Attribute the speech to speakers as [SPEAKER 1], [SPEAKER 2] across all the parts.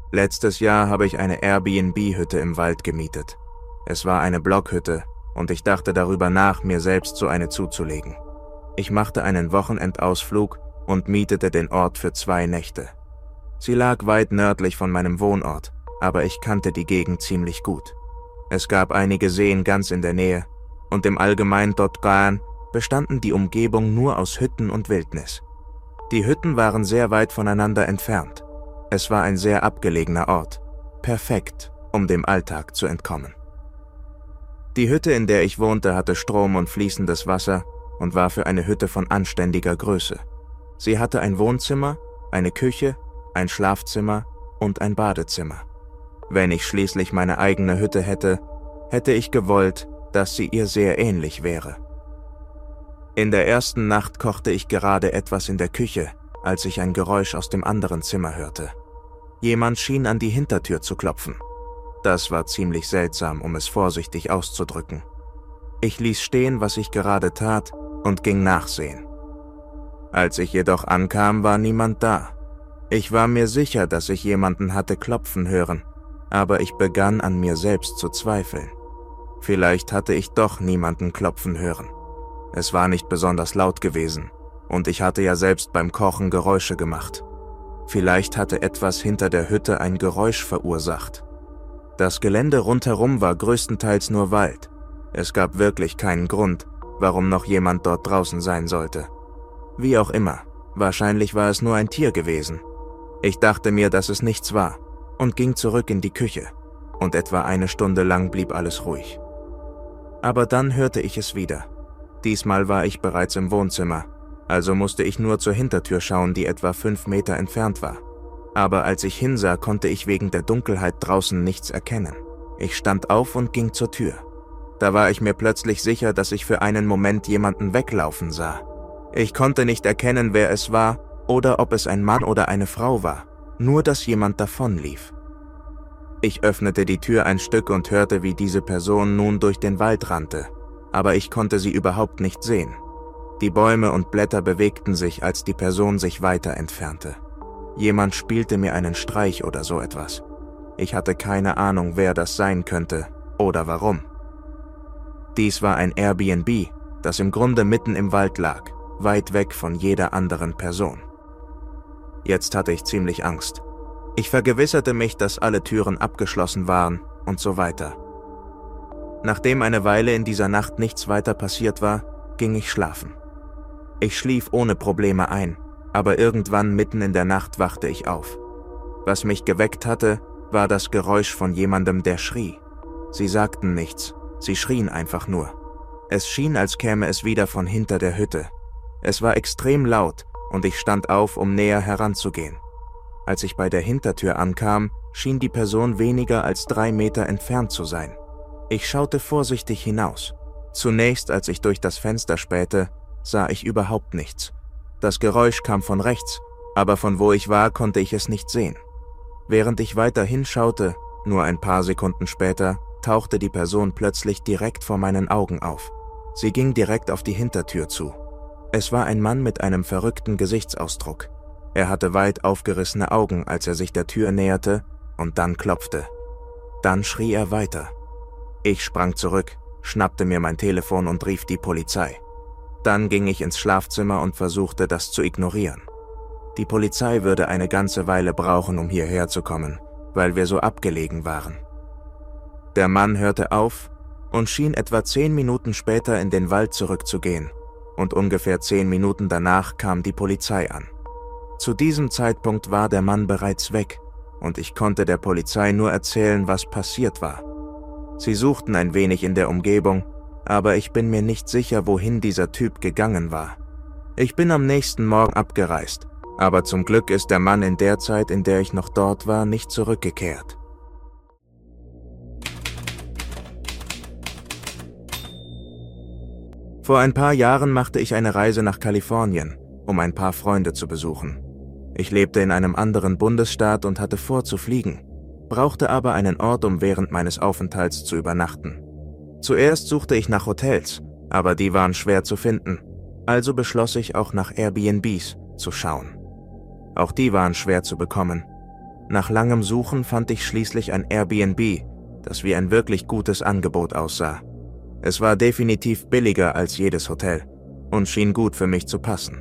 [SPEAKER 1] Letztes Jahr habe ich eine Airbnb-Hütte im Wald gemietet. Es war eine Blockhütte und ich dachte darüber nach, mir selbst so eine zuzulegen. Ich machte einen Wochenendausflug und mietete den Ort für 2 Nächte. Sie lag weit nördlich von meinem Wohnort, aber ich kannte die Gegend ziemlich gut. Es gab einige Seen ganz in der Nähe und im Allgemeinen dort bestanden die Umgebung nur aus Hütten und Wildnis. Die Hütten waren sehr weit voneinander entfernt. Es war ein sehr abgelegener Ort, perfekt, um dem Alltag zu entkommen. Die Hütte, in der ich wohnte, hatte Strom und fließendes Wasser und war für eine Hütte von anständiger Größe. Sie hatte ein Wohnzimmer, eine Küche, ein Schlafzimmer und ein Badezimmer. Wenn ich schließlich meine eigene Hütte hätte, hätte ich gewollt, dass sie ihr sehr ähnlich wäre. In der ersten Nacht kochte ich gerade etwas in der Küche, als ich ein Geräusch aus dem anderen Zimmer hörte. Jemand schien an die Hintertür zu klopfen. Das war ziemlich seltsam, um es vorsichtig auszudrücken. Ich ließ stehen, was ich gerade tat, und ging nachsehen. Als ich jedoch ankam, war niemand da. Ich war mir sicher, dass ich jemanden hatte klopfen hören, aber ich begann an mir selbst zu zweifeln. Vielleicht hatte ich doch niemanden klopfen hören. Es war nicht besonders laut gewesen, und ich hatte ja selbst beim Kochen Geräusche gemacht. Vielleicht hatte etwas hinter der Hütte ein Geräusch verursacht. Das Gelände rundherum war größtenteils nur Wald. Es gab wirklich keinen Grund, warum noch jemand dort draußen sein sollte. Wie auch immer, wahrscheinlich war es nur ein Tier gewesen. Ich dachte mir, dass es nichts war, und ging zurück in die Küche, und etwa 1 Stunde lang blieb alles ruhig. Aber dann hörte ich es wieder. Diesmal war ich bereits im Wohnzimmer, also musste ich nur zur Hintertür schauen, die etwa 5 Meter entfernt war. Aber als ich hinsah, konnte ich wegen der Dunkelheit draußen nichts erkennen. Ich stand auf und ging zur Tür. Da war ich mir plötzlich sicher, dass ich für einen Moment jemanden weglaufen sah. Ich konnte nicht erkennen, wer es war oder ob es ein Mann oder eine Frau war, nur dass jemand davonlief. Ich öffnete die Tür ein Stück und hörte, wie diese Person nun durch den Wald rannte, aber ich konnte sie überhaupt nicht sehen. Die Bäume und Blätter bewegten sich, als die Person sich weiter entfernte. Jemand spielte mir einen Streich oder so etwas. Ich hatte keine Ahnung, wer das sein könnte oder warum. Dies war ein Airbnb, das im Grunde mitten im Wald lag, weit weg von jeder anderen Person. Jetzt hatte ich ziemlich Angst. Ich vergewisserte mich, dass alle Türen abgeschlossen waren und so weiter. Nachdem eine Weile in dieser Nacht nichts weiter passiert war, ging ich schlafen. Ich schlief ohne Probleme ein, aber irgendwann mitten in der Nacht wachte ich auf. Was mich geweckt hatte, war das Geräusch von jemandem, der schrie. Sie sagten nichts, sie schrien einfach nur. Es schien, als käme es wieder von hinter der Hütte. Es war extrem laut und ich stand auf, um näher heranzugehen. Als ich bei der Hintertür ankam, schien die Person weniger als 3 Meter entfernt zu sein. Ich schaute vorsichtig hinaus. Zunächst, als ich durch das Fenster spähte, sah ich überhaupt nichts. Das Geräusch kam von rechts, aber von wo ich war, konnte ich es nicht sehen. Während ich weiter hinschaute, nur ein paar Sekunden später, tauchte die Person plötzlich direkt vor meinen Augen auf. Sie ging direkt auf die Hintertür zu. Es war ein Mann mit einem verrückten Gesichtsausdruck. Er hatte weit aufgerissene Augen, als er sich der Tür näherte und dann klopfte. Dann schrie er weiter. Ich sprang zurück, schnappte mir mein Telefon und rief die Polizei. Dann ging ich ins Schlafzimmer und versuchte, das zu ignorieren. Die Polizei würde eine ganze Weile brauchen, um hierher zu kommen, weil wir so abgelegen waren. Der Mann hörte auf und schien etwa 10 Minuten später in den Wald zurückzugehen, und ungefähr 10 Minuten danach kam die Polizei an. Zu diesem Zeitpunkt war der Mann bereits weg, und ich konnte der Polizei nur erzählen, was passiert war. Sie suchten ein wenig in der Umgebung, aber ich bin mir nicht sicher, wohin dieser Typ gegangen war. Ich bin am nächsten Morgen abgereist, aber zum Glück ist der Mann in der Zeit, in der ich noch dort war, nicht zurückgekehrt. Vor ein paar Jahren machte ich eine Reise nach Kalifornien, um ein paar Freunde zu besuchen. Ich lebte in einem anderen Bundesstaat und hatte vor zu fliegen, brauchte aber einen Ort, um während meines Aufenthalts zu übernachten. Zuerst suchte ich nach Hotels, aber die waren schwer zu finden, also beschloss ich auch nach Airbnbs zu schauen. Auch die waren schwer zu bekommen. Nach langem Suchen fand ich schließlich ein Airbnb, das wie ein wirklich gutes Angebot aussah. Es war definitiv billiger als jedes Hotel und schien gut für mich zu passen.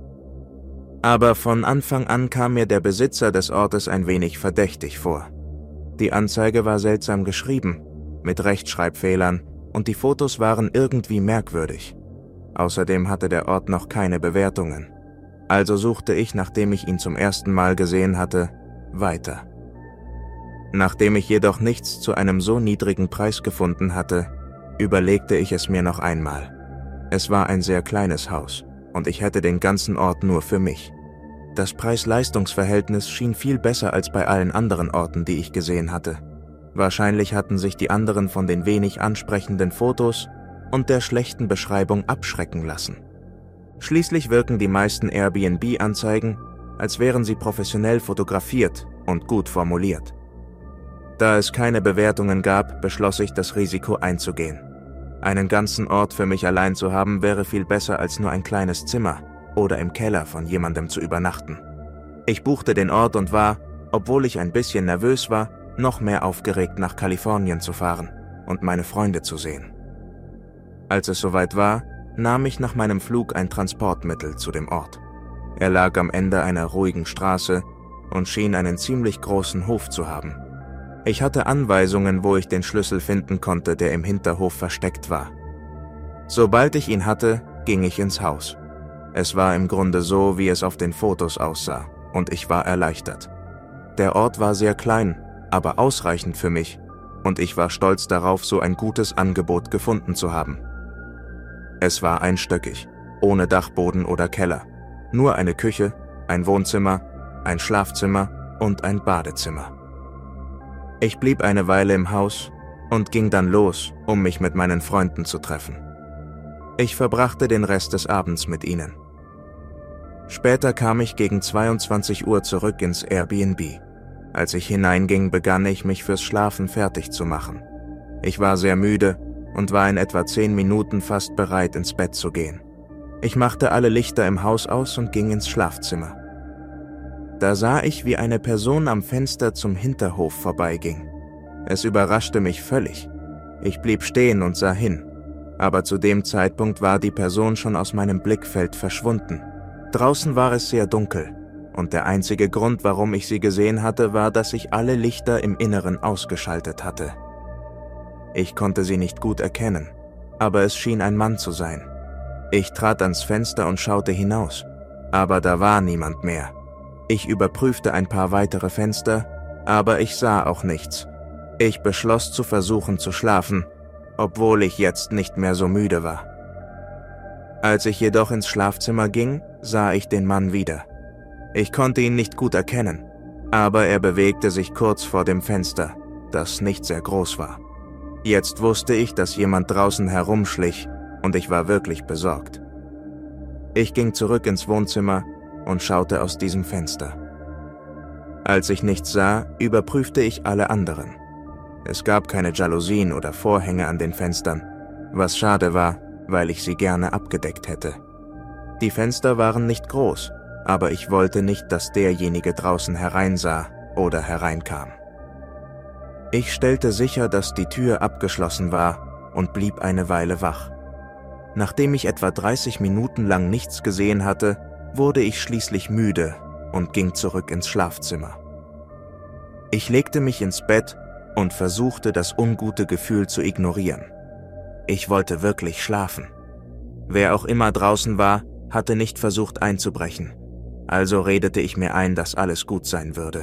[SPEAKER 1] Aber von Anfang an kam mir der Besitzer des Ortes ein wenig verdächtig vor. Die Anzeige war seltsam geschrieben, mit Rechtschreibfehlern, und die Fotos waren irgendwie merkwürdig. Außerdem hatte der Ort noch keine Bewertungen. Also suchte ich, nachdem ich ihn zum ersten Mal gesehen hatte, weiter. Nachdem ich jedoch nichts zu einem so niedrigen Preis gefunden hatte, überlegte ich es mir noch einmal. Es war ein sehr kleines Haus und ich hätte den ganzen Ort nur für mich. Das Preis-Leistungs-Verhältnis schien viel besser als bei allen anderen Orten, die ich gesehen hatte. Wahrscheinlich hatten sich die anderen von den wenig ansprechenden Fotos und der schlechten Beschreibung abschrecken lassen. Schließlich wirken die meisten Airbnb-Anzeigen, als wären sie professionell fotografiert und gut formuliert. Da es keine Bewertungen gab, beschloss ich, das Risiko einzugehen. Einen ganzen Ort für mich allein zu haben, wäre viel besser als nur ein kleines Zimmer oder im Keller von jemandem zu übernachten. Ich buchte den Ort und war, obwohl ich ein bisschen nervös war, noch mehr aufgeregt, nach Kalifornien zu fahren und meine Freunde zu sehen. Als es soweit war, nahm ich nach meinem Flug ein Transportmittel zu dem Ort. Er lag am Ende einer ruhigen Straße und schien einen ziemlich großen Hof zu haben. Ich hatte Anweisungen, wo ich den Schlüssel finden konnte, der im Hinterhof versteckt war. Sobald ich ihn hatte, ging ich ins Haus. Es war im Grunde so, wie es auf den Fotos aussah, und ich war erleichtert. Der Ort war sehr klein, aber ausreichend für mich, und ich war stolz darauf, so ein gutes Angebot gefunden zu haben. Es war einstöckig, ohne Dachboden oder Keller, nur eine Küche, ein Wohnzimmer, ein Schlafzimmer und ein Badezimmer. Ich blieb eine Weile im Haus und ging dann los, um mich mit meinen Freunden zu treffen. Ich verbrachte den Rest des Abends mit ihnen. Später kam ich gegen 22 Uhr zurück ins Airbnb. Als ich hineinging, begann ich, mich fürs Schlafen fertig zu machen. Ich war sehr müde und war in etwa 10 Minuten fast bereit, ins Bett zu gehen. Ich machte alle Lichter im Haus aus und ging ins Schlafzimmer. Da sah ich, wie eine Person am Fenster zum Hinterhof vorbeiging. Es überraschte mich völlig. Ich blieb stehen und sah hin, aber zu dem Zeitpunkt war die Person schon aus meinem Blickfeld verschwunden. Draußen war es sehr dunkel, und der einzige Grund, warum ich sie gesehen hatte, war, dass ich alle Lichter im Inneren ausgeschaltet hatte. Ich konnte sie nicht gut erkennen, aber es schien ein Mann zu sein. Ich trat ans Fenster und schaute hinaus, aber da war niemand mehr. Ich überprüfte ein paar weitere Fenster, aber ich sah auch nichts. Ich beschloss zu versuchen zu schlafen, obwohl ich jetzt nicht mehr so müde war. Als ich jedoch ins Schlafzimmer ging, sah ich den Mann wieder. Ich konnte ihn nicht gut erkennen, aber er bewegte sich kurz vor dem Fenster, das nicht sehr groß war. Jetzt wusste ich, dass jemand draußen herumschlich, und ich war wirklich besorgt. Ich ging zurück ins Wohnzimmer und schaute aus diesem Fenster. Als ich nichts sah, überprüfte ich alle anderen. Es gab keine Jalousien oder Vorhänge an den Fenstern, was schade war, weil ich sie gerne abgedeckt hätte. Die Fenster waren nicht groß, aber ich wollte nicht, dass derjenige draußen hereinsah oder hereinkam. Ich stellte sicher, dass die Tür abgeschlossen war und blieb eine Weile wach. Nachdem ich etwa 30 Minuten lang nichts gesehen hatte, wurde ich schließlich müde und ging zurück ins Schlafzimmer. Ich legte mich ins Bett und versuchte, das ungute Gefühl zu ignorieren. Ich wollte wirklich schlafen. Wer auch immer draußen war, hatte nicht versucht einzubrechen, also redete ich mir ein, dass alles gut sein würde.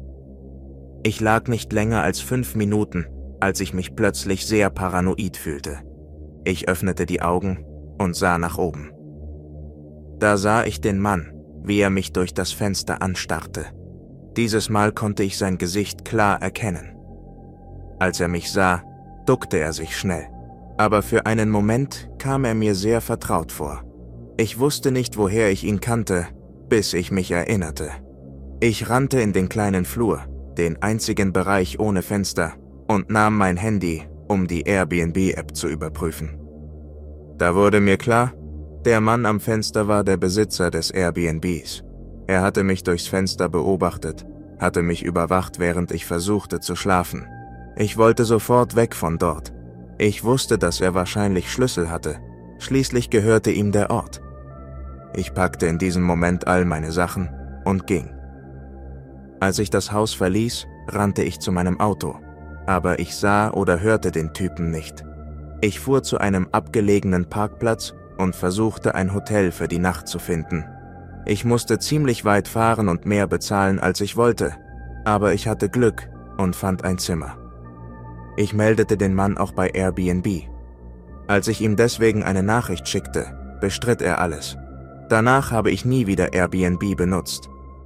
[SPEAKER 1] Ich lag nicht länger als 5 Minuten, als ich mich plötzlich sehr paranoid fühlte. Ich öffnete die Augen und sah nach oben. Da sah ich den Mann, wie er mich durch das Fenster anstarrte. Dieses Mal konnte ich sein Gesicht klar erkennen. Als er mich sah, duckte er sich schnell, aber für einen Moment kam er mir sehr vertraut vor. Ich wusste nicht, woher ich ihn kannte, bis ich mich erinnerte. Ich rannte in den kleinen Flur, den einzigen Bereich ohne Fenster, und nahm mein Handy, um die Airbnb-App zu überprüfen. Da wurde mir klar, der Mann am Fenster war der Besitzer des Airbnbs. Er hatte mich durchs Fenster beobachtet, hatte mich überwacht, während ich versuchte zu schlafen. Ich wollte sofort weg von dort. Ich wusste, dass er wahrscheinlich Schlüssel hatte. Schließlich gehörte ihm der Ort. Ich packte in diesem Moment all meine Sachen und ging. Als ich das Haus verließ, rannte ich zu meinem Auto. Aber ich sah oder hörte den Typen nicht. Ich fuhr zu einem abgelegenen Parkplatz und versuchte, ein Hotel für die Nacht zu finden. Ich musste ziemlich weit fahren und mehr bezahlen, als ich wollte. Aber ich hatte Glück und fand ein Zimmer. Ich meldete den Mann auch bei Airbnb. Als ich ihm deswegen eine Nachricht schickte, bestritt er alles. Danach habe ich nie wieder Airbnb benutzt.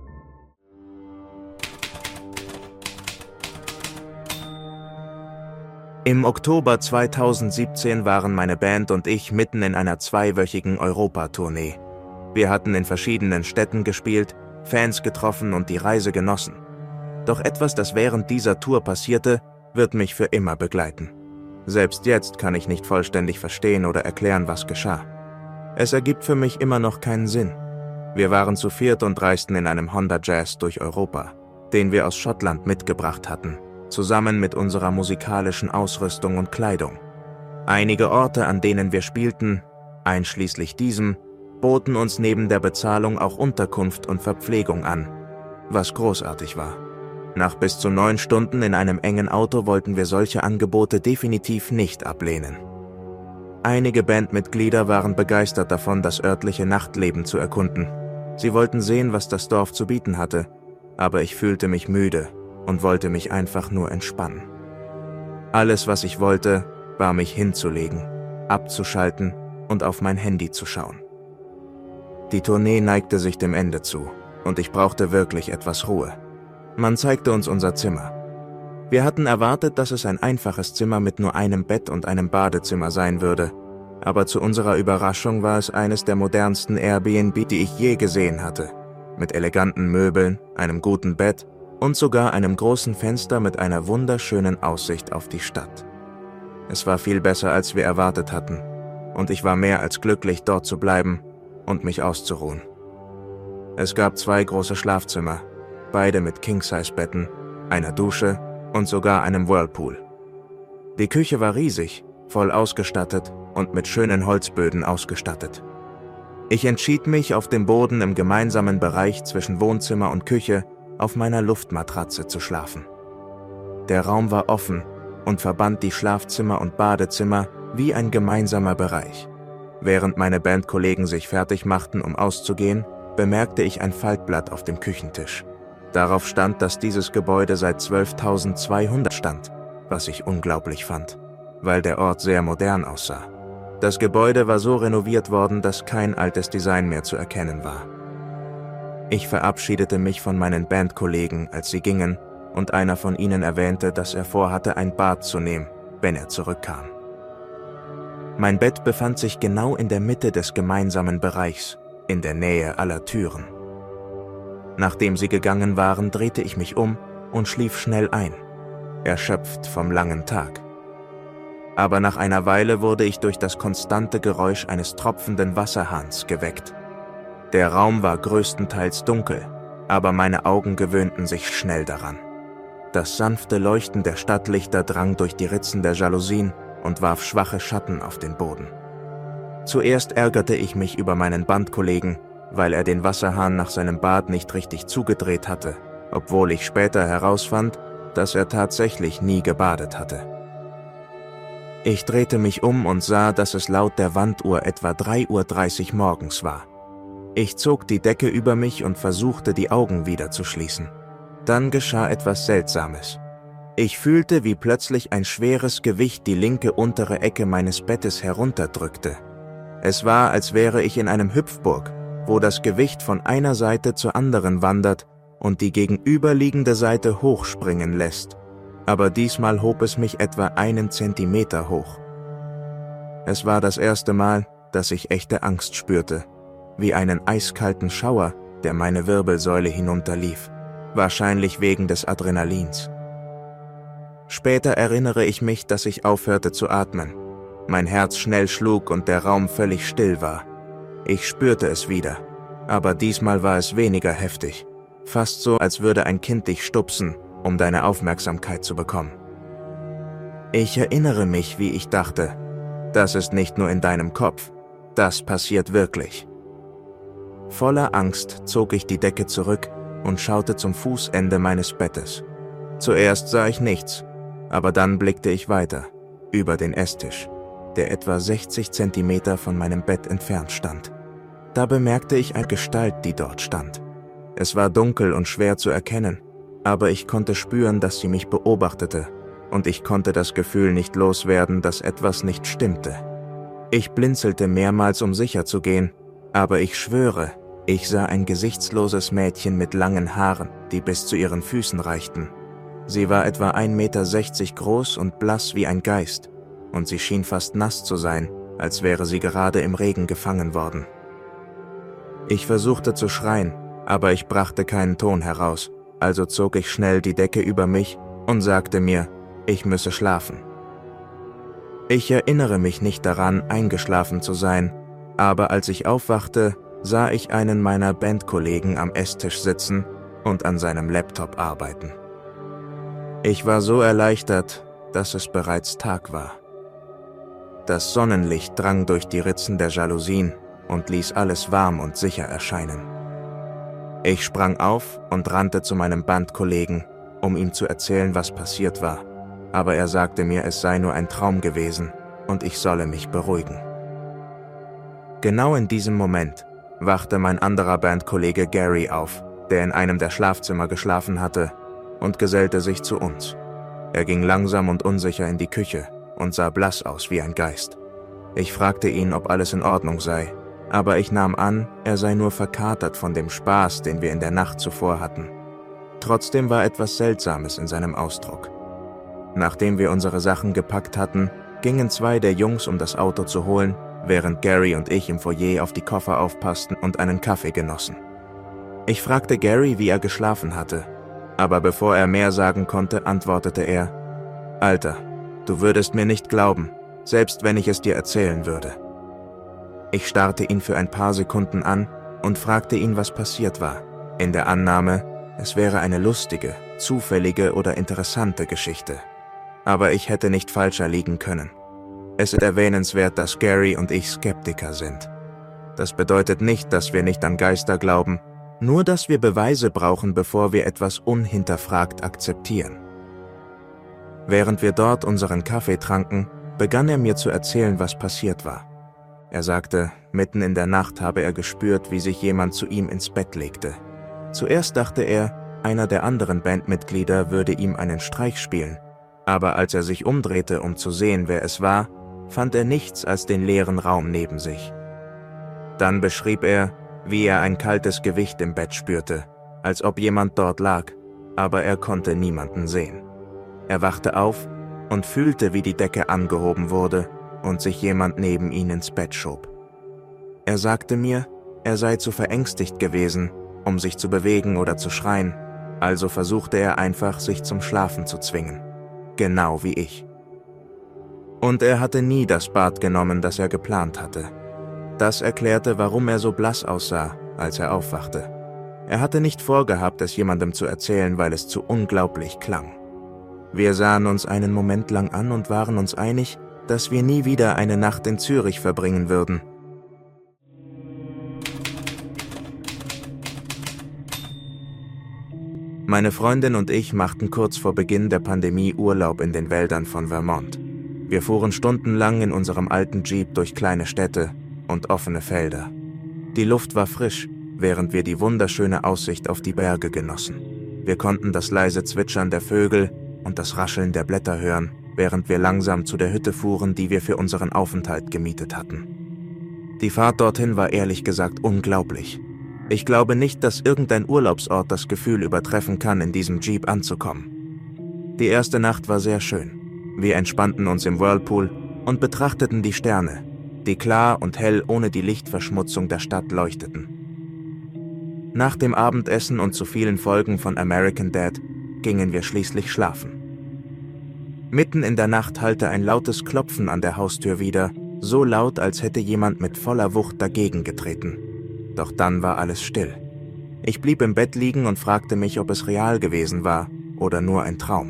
[SPEAKER 1] Im Oktober 2017 waren meine Band und ich mitten in einer 2-wöchigen Europatournee. Wir hatten in verschiedenen Städten gespielt, Fans getroffen und die Reise genossen. Doch etwas, das während dieser Tour passierte, wird mich für immer begleiten. Selbst jetzt kann ich nicht vollständig verstehen oder erklären, was geschah. Es ergibt für mich immer noch keinen Sinn. Wir waren zu viert und reisten in einem Honda Jazz durch Europa, den wir aus Schottland mitgebracht hatten, zusammen mit unserer musikalischen Ausrüstung und Kleidung. Einige Orte, an denen wir spielten, einschließlich diesem, boten uns neben der Bezahlung auch Unterkunft und Verpflegung an, was großartig war. Nach bis zu 9 Stunden in einem engen Auto wollten wir solche Angebote definitiv nicht ablehnen. Einige Bandmitglieder waren begeistert davon, das örtliche Nachtleben zu erkunden. Sie wollten sehen, was das Dorf zu bieten hatte, aber ich fühlte mich müde und wollte mich einfach nur entspannen. Alles, was ich wollte, war mich hinzulegen, abzuschalten und auf mein Handy zu schauen. Die Tournee neigte sich dem Ende zu und ich brauchte wirklich etwas Ruhe. Man zeigte uns unser Zimmer. Wir hatten erwartet, dass es ein einfaches Zimmer mit nur einem Bett und einem Badezimmer sein würde, aber zu unserer Überraschung war es eines der modernsten Airbnb, die ich je gesehen hatte, mit eleganten Möbeln, einem guten Bett und sogar einem großen Fenster mit einer wunderschönen Aussicht auf die Stadt. Es war viel besser, als wir erwartet hatten, und ich war mehr als glücklich, dort zu bleiben und mich auszuruhen. Es gab 2 große Schlafzimmer, beide mit King-Size-Betten, einer Dusche und sogar einem Whirlpool. Die Küche war riesig, voll ausgestattet und mit schönen Holzböden ausgestattet. Ich entschied mich, auf dem Boden im gemeinsamen Bereich zwischen Wohnzimmer und Küche auf meiner Luftmatratze zu schlafen. Der Raum war offen und verband die Schlafzimmer und Badezimmer wie ein gemeinsamer Bereich. Während meine Bandkollegen sich fertig machten, um auszugehen, bemerkte ich ein Faltblatt auf dem Küchentisch. Darauf stand, dass dieses Gebäude seit 12.200 stand, was ich unglaublich fand, weil der Ort sehr modern aussah. Das Gebäude war so renoviert worden, dass kein altes Design mehr zu erkennen war. Ich verabschiedete mich von meinen Bandkollegen, als sie gingen, und einer von ihnen erwähnte, dass er vorhatte, ein Bad zu nehmen, wenn er zurückkam. Mein Bett befand sich genau in der Mitte des gemeinsamen Bereichs, in der Nähe aller Türen. Nachdem sie gegangen waren, drehte ich mich um und schlief schnell ein, erschöpft vom langen Tag. Aber nach einer Weile wurde ich durch das konstante Geräusch eines tropfenden Wasserhahns geweckt. Der Raum war größtenteils dunkel, aber meine Augen gewöhnten sich schnell daran. Das sanfte Leuchten der Stadtlichter drang durch die Ritzen der Jalousien und warf schwache Schatten auf den Boden. Zuerst ärgerte ich mich über meinen Bandkollegen, weil er den Wasserhahn nach seinem Bad nicht richtig zugedreht hatte, obwohl ich später herausfand, dass er tatsächlich nie gebadet hatte. Ich drehte mich um und sah, dass es laut der Wanduhr etwa 3:30 Uhr morgens war. Ich zog die Decke über mich und versuchte, die Augen wieder zu schließen. Dann geschah etwas Seltsames. Ich fühlte, wie plötzlich ein schweres Gewicht die linke untere Ecke meines Bettes herunterdrückte. Es war, als wäre ich in einem Hüpfburg, wo das Gewicht von einer Seite zur anderen wandert und die gegenüberliegende Seite hochspringen lässt. Aber diesmal hob es mich etwa 1 Zentimeter hoch. Es war das erste Mal, dass ich echte Angst spürte, wie einen eiskalten Schauer, der meine Wirbelsäule hinunterlief, wahrscheinlich wegen des Adrenalins. Später erinnere ich mich, dass ich aufhörte zu atmen, mein Herz schnell schlug und der Raum völlig still war. Ich spürte es wieder, aber diesmal war es weniger heftig, Fast so, als würde ein Kind dich stupsen, um deine Aufmerksamkeit zu bekommen. Ich erinnere mich, wie ich dachte, das ist nicht nur in deinem Kopf, das passiert wirklich. Voller Angst zog ich die Decke zurück und schaute zum Fußende meines Bettes. Zuerst sah ich nichts, aber dann blickte ich weiter, über den Esstisch, der etwa 60 Zentimeter von meinem Bett entfernt stand. Da bemerkte ich eine Gestalt, die dort stand. Es war dunkel und schwer zu erkennen, aber ich konnte spüren, dass sie mich beobachtete, und ich konnte das Gefühl nicht loswerden, dass etwas nicht stimmte. Ich blinzelte mehrmals, um sicher zu gehen, aber ich schwöre, ich sah ein gesichtsloses Mädchen mit langen Haaren, die bis zu ihren Füßen reichten. Sie war etwa 1,60 Meter groß und blass wie ein Geist, und sie schien fast nass zu sein, als wäre sie gerade im Regen gefangen worden. Ich versuchte zu schreien, aber ich brachte keinen Ton heraus, also zog ich schnell die Decke über mich und sagte mir, ich müsse schlafen. Ich erinnere mich nicht daran, eingeschlafen zu sein, aber als ich aufwachte, sah ich einen meiner Bandkollegen am Esstisch sitzen und an seinem Laptop arbeiten. Ich war so erleichtert, dass es bereits Tag war. Das Sonnenlicht drang durch die Ritzen der Jalousien und ließ alles warm und sicher erscheinen. Ich sprang auf und rannte zu meinem Bandkollegen, um ihm zu erzählen, was passiert war, aber er sagte mir, es sei nur ein Traum gewesen und ich solle mich beruhigen. Genau in diesem Moment wachte mein anderer Bandkollege Gary auf, der in einem der Schlafzimmer geschlafen hatte, und gesellte sich zu uns. Er ging langsam und unsicher in die Küche und sah blass aus wie ein Geist. Ich fragte ihn, ob alles in Ordnung sei, aber ich nahm an, er sei nur verkatert von dem Spaß, den wir in der Nacht zuvor hatten. Trotzdem war etwas Seltsames in seinem Ausdruck. Nachdem wir unsere Sachen gepackt hatten, gingen 2 der Jungs, um das Auto zu holen, während Gary und ich im Foyer auf die Koffer aufpassten und einen Kaffee genossen. Ich fragte Gary, wie er geschlafen hatte, aber bevor er mehr sagen konnte, antwortete er, »Alter, du würdest mir nicht glauben, selbst wenn ich es dir erzählen würde.« Ich starrte ihn für ein paar Sekunden an und fragte ihn, was passiert war, in der Annahme, es wäre eine lustige, zufällige oder interessante Geschichte. Aber ich hätte nicht falscher liegen können. Es ist erwähnenswert, dass Gary und ich Skeptiker sind. Das bedeutet nicht, dass wir nicht an Geister glauben, nur dass wir Beweise brauchen, bevor wir etwas unhinterfragt akzeptieren. Während wir dort unseren Kaffee tranken, begann er mir zu erzählen, was passiert war. Er sagte, mitten in der Nacht habe er gespürt, wie sich jemand zu ihm ins Bett legte. Zuerst dachte er, einer der anderen Bandmitglieder würde ihm einen Streich spielen, aber als er sich umdrehte, um zu sehen, wer es war, fand er nichts als den leeren Raum neben sich. Dann beschrieb er, wie er ein kaltes Gewicht im Bett spürte, als ob jemand dort lag, aber er konnte niemanden sehen. Er wachte auf und fühlte, wie die Decke angehoben wurde und sich jemand neben ihn ins Bett schob. Er sagte mir, er sei zu verängstigt gewesen, um sich zu bewegen oder zu schreien, also versuchte er einfach, sich zum Schlafen zu zwingen, genau wie ich. Und er hatte nie das Bad genommen, das er geplant hatte. Das erklärte, warum er so blass aussah, als er aufwachte. Er hatte nicht vorgehabt, es jemandem zu erzählen, weil es zu unglaublich klang. Wir sahen uns einen Moment lang an und waren uns einig, dass wir nie wieder eine Nacht in Zürich verbringen würden. Meine Freundin und ich machten kurz vor Beginn der Pandemie Urlaub in den Wäldern von Vermont. Wir fuhren stundenlang in unserem alten Jeep durch kleine Städte und offene Felder. Die Luft war frisch, während wir die wunderschöne Aussicht auf die Berge genossen. Wir konnten das leise Zwitschern der Vögel und das Rascheln der Blätter hören, während wir langsam zu der Hütte fuhren, die wir für unseren Aufenthalt gemietet hatten. Die Fahrt dorthin war ehrlich gesagt unglaublich. Ich glaube nicht, dass irgendein Urlaubsort das Gefühl übertreffen kann, in diesem Jeep anzukommen. Die erste Nacht war sehr schön. Wir entspannten uns im Whirlpool und betrachteten die Sterne, die klar und hell ohne die Lichtverschmutzung der Stadt leuchteten. Nach dem Abendessen und zu vielen Folgen von American Dad gingen wir schließlich schlafen. Mitten in der Nacht hallte ein lautes Klopfen an der Haustür wieder, so laut, als hätte jemand mit voller Wucht dagegen getreten. Doch dann war alles still. Ich blieb im Bett liegen und fragte mich, ob es real gewesen war oder nur ein Traum.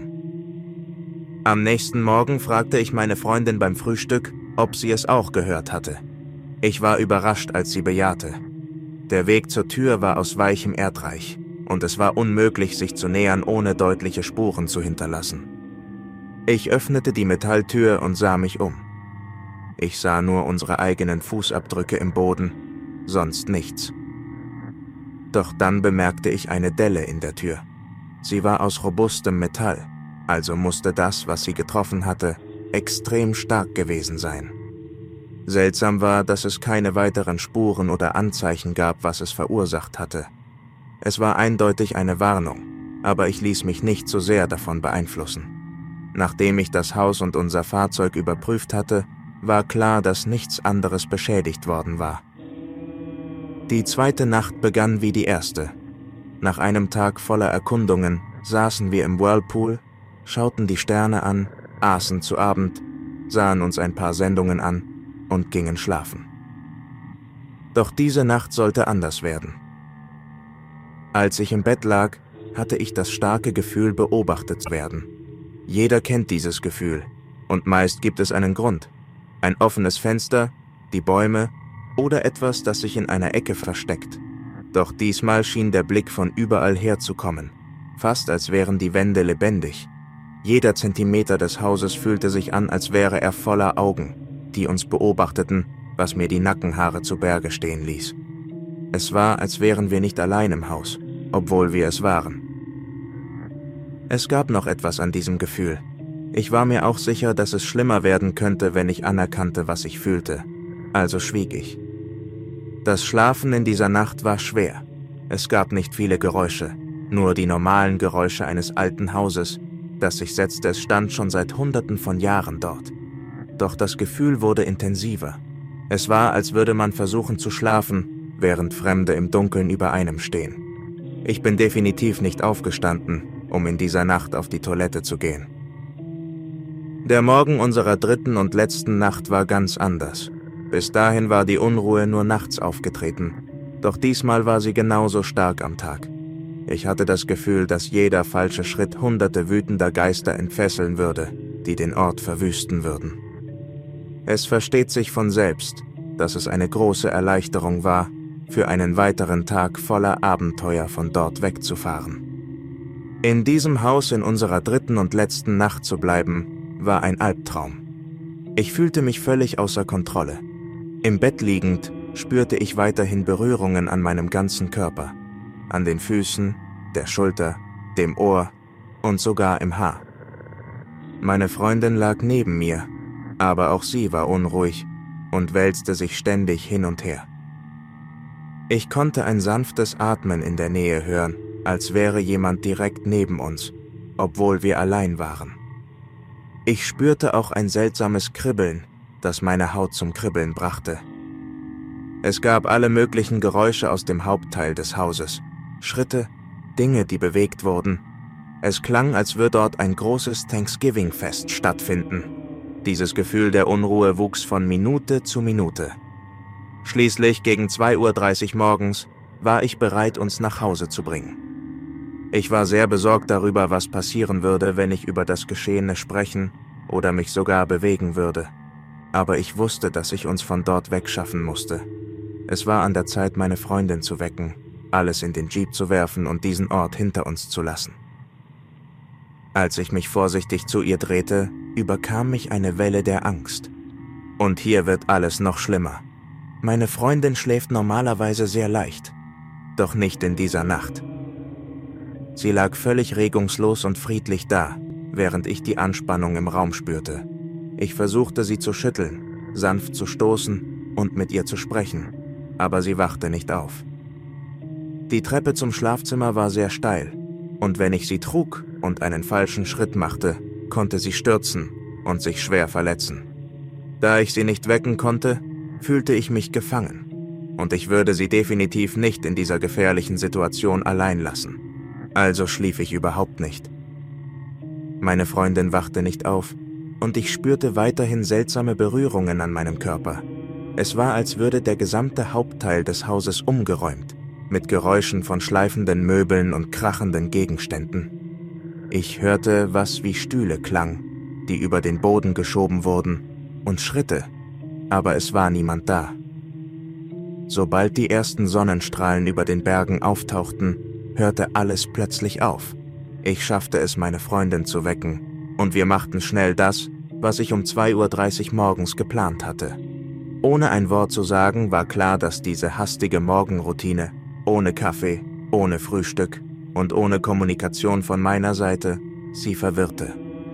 [SPEAKER 1] Am nächsten Morgen fragte ich meine Freundin beim Frühstück, ob sie es auch gehört hatte. Ich war überrascht, als sie bejahte. Der Weg zur Tür war aus weichem Erdreich und es war unmöglich, sich zu nähern, ohne deutliche Spuren zu hinterlassen. Ich öffnete die Metalltür und sah mich um. Ich sah nur unsere eigenen Fußabdrücke im Boden, sonst nichts. Doch dann bemerkte ich eine Delle in der Tür. Sie war aus robustem Metall, also musste das, was sie getroffen hatte, extrem stark gewesen sein. Seltsam war, dass es keine weiteren Spuren oder Anzeichen gab, was es verursacht hatte. Es war eindeutig eine Warnung, aber ich ließ mich nicht so sehr davon beeinflussen. Nachdem ich das Haus und unser Fahrzeug überprüft hatte, war klar, dass nichts anderes beschädigt worden war. Die zweite Nacht begann wie die erste. Nach einem Tag voller Erkundungen saßen wir im Whirlpool, schauten die Sterne an, aßen zu Abend, sahen uns ein paar Sendungen an und gingen schlafen. Doch diese Nacht sollte anders werden. Als ich im Bett lag, hatte ich das starke Gefühl, beobachtet zu werden. Jeder kennt dieses Gefühl, und meist gibt es einen Grund. Ein offenes Fenster, die Bäume oder etwas, das sich in einer Ecke versteckt. Doch diesmal schien der Blick von überall her zu kommen, fast als wären die Wände lebendig. Jeder Zentimeter des Hauses fühlte sich an, als wäre er voller Augen, die uns beobachteten, was mir die Nackenhaare zu Berge stehen ließ. Es war, als wären wir nicht allein im Haus, obwohl wir es waren. Es gab noch etwas an diesem Gefühl. Ich war mir auch sicher, dass es schlimmer werden könnte, wenn ich anerkannte, was ich fühlte. Also schwieg ich. Das Schlafen in dieser Nacht war schwer. Es gab nicht viele Geräusche, nur die normalen Geräusche eines alten Hauses, das sich setzte. Es stand schon seit Hunderten von Jahren dort. Doch das Gefühl wurde intensiver. Es war, als würde man versuchen zu schlafen, während Fremde im Dunkeln über einem stehen. Ich bin definitiv nicht aufgestanden, um in dieser Nacht auf die Toilette zu gehen. Der Morgen unserer dritten und letzten Nacht war ganz anders. Bis dahin war die Unruhe nur nachts aufgetreten, doch diesmal war sie genauso stark am Tag. Ich hatte das Gefühl, dass jeder falsche Schritt hunderte wütender Geister entfesseln würde, die den Ort verwüsten würden. Es versteht sich von selbst, dass es eine große Erleichterung war, für einen weiteren Tag voller Abenteuer von dort wegzufahren. In diesem Haus in unserer dritten und letzten Nacht zu bleiben, war ein Albtraum. Ich fühlte mich völlig außer Kontrolle. Im Bett liegend spürte ich weiterhin Berührungen an meinem ganzen Körper, an den Füßen, der Schulter, dem Ohr und sogar im Haar. Meine Freundin lag neben mir, aber auch sie war unruhig und wälzte sich ständig hin und her. Ich konnte ein sanftes Atmen in der Nähe hören, als wäre jemand direkt neben uns, obwohl wir allein waren. Ich spürte auch ein seltsames Kribbeln, das meine Haut zum Kribbeln brachte. Es gab alle möglichen Geräusche aus dem Hauptteil des Hauses, Schritte, Dinge, die bewegt wurden. Es klang, als würde dort ein großes Thanksgiving-Fest stattfinden. Dieses Gefühl der Unruhe wuchs von Minute zu Minute. Schließlich gegen 2:30 Uhr morgens war ich bereit, uns nach Hause zu bringen. Ich war sehr besorgt darüber, was passieren würde, wenn ich über das Geschehene sprechen oder mich sogar bewegen würde. Aber ich wusste, dass ich uns von dort wegschaffen musste. Es war an der Zeit, meine Freundin zu wecken, alles in den Jeep zu werfen und diesen Ort hinter uns zu lassen. Als ich mich vorsichtig zu ihr drehte, überkam mich eine Welle der Angst. Und hier wird alles noch schlimmer. Meine Freundin schläft normalerweise sehr leicht, doch nicht in dieser Nacht. Sie lag völlig regungslos und friedlich da, während ich die Anspannung im Raum spürte. Ich versuchte, sie zu schütteln, sanft zu stoßen und mit ihr zu sprechen, aber sie wachte nicht auf. Die Treppe zum Schlafzimmer war sehr steil, und wenn ich sie trug und einen falschen Schritt machte, konnte sie stürzen und sich schwer verletzen. Da ich sie nicht wecken konnte, fühlte ich mich gefangen, und ich würde sie definitiv nicht in dieser gefährlichen Situation allein lassen. Also schlief ich überhaupt nicht. Meine Freundin wachte nicht auf, und ich spürte weiterhin seltsame Berührungen an meinem Körper. Es war, als würde der gesamte Hauptteil des Hauses umgeräumt. mit Geräuschen von schleifenden Möbeln und krachenden Gegenständen. Ich hörte, was wie Stühle klang, die über den Boden geschoben wurden, und Schritte, aber es war niemand da. Sobald die ersten Sonnenstrahlen über den Bergen auftauchten, hörte alles plötzlich auf. Ich schaffte es, meine Freundin zu wecken, und wir machten schnell das, was ich um 2:30 Uhr morgens geplant hatte. Ohne ein Wort zu sagen, war klar, dass diese hastige Morgenroutine, ohne Kaffee, ohne Frühstück und ohne Kommunikation von meiner Seite, sie verwirrte.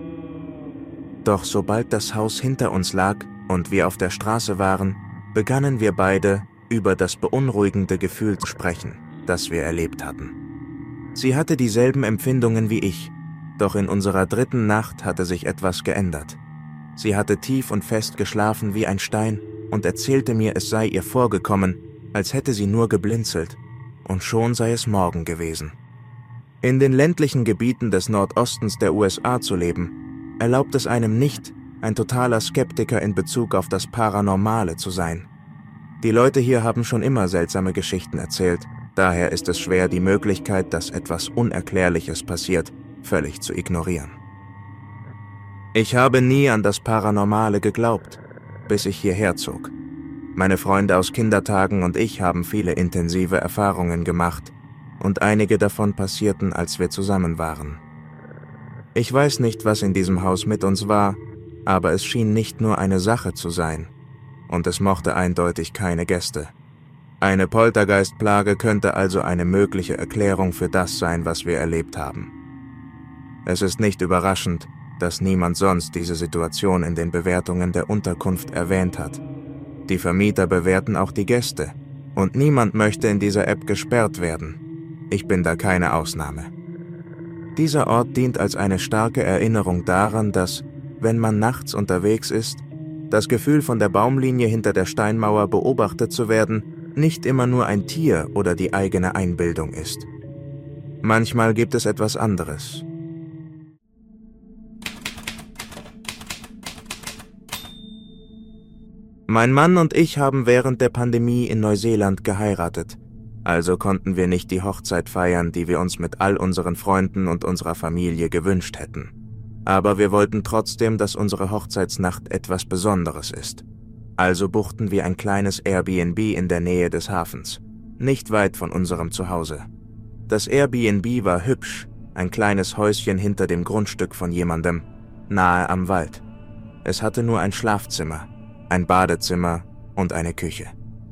[SPEAKER 1] Doch sobald das Haus hinter uns lag und wir auf der Straße waren, begannen wir beide, über das beunruhigende Gefühl zu sprechen, das wir erlebt hatten. Sie hatte dieselben Empfindungen wie ich, doch in unserer 3. Nacht hatte sich etwas geändert. Sie hatte tief und fest geschlafen wie ein Stein und erzählte mir, es sei ihr vorgekommen, als hätte sie nur geblinzelt, und schon sei es Morgen gewesen. In den ländlichen Gebieten des Nordostens der USA zu leben, erlaubt es einem nicht, ein totaler Skeptiker in Bezug auf das Paranormale zu sein. Die Leute hier haben schon immer seltsame Geschichten erzählt, daher ist es schwer, die Möglichkeit, dass etwas Unerklärliches passiert, völlig zu ignorieren. Ich habe nie an das Paranormale geglaubt, bis ich hierher zog. Meine Freunde aus Kindertagen und ich haben viele intensive Erfahrungen gemacht, und einige davon passierten, als wir zusammen waren. Ich weiß nicht, was in diesem Haus mit uns war, aber es schien nicht nur eine Sache zu sein, und es mochte eindeutig keine Gäste. Eine Poltergeistplage könnte also eine mögliche Erklärung für das sein, was wir erlebt haben. Es ist nicht überraschend, dass niemand sonst diese Situation in den Bewertungen der Unterkunft erwähnt hat. Die Vermieter bewerten auch die Gäste, und niemand möchte in dieser App gesperrt werden. Ich bin da keine Ausnahme. Dieser Ort dient als eine starke Erinnerung daran, dass, wenn man nachts unterwegs ist, das Gefühl von der Baumlinie hinter der Steinmauer beobachtet zu werden, nicht immer nur ein Tier oder die eigene Einbildung ist. Manchmal gibt es etwas anderes. Mein Mann und ich haben während der Pandemie in Neuseeland geheiratet, also konnten wir nicht die Hochzeit feiern, die wir uns mit all unseren Freunden und unserer Familie gewünscht hätten. Aber wir wollten trotzdem, dass unsere Hochzeitsnacht etwas Besonderes ist. Also buchten wir ein kleines Airbnb in der Nähe des Hafens, nicht weit von unserem Zuhause. Das Airbnb war hübsch, ein kleines Häuschen hinter dem Grundstück von jemandem, nahe am Wald. Es hatte nur ein Schlafzimmer, ein Badezimmer und eine Küche.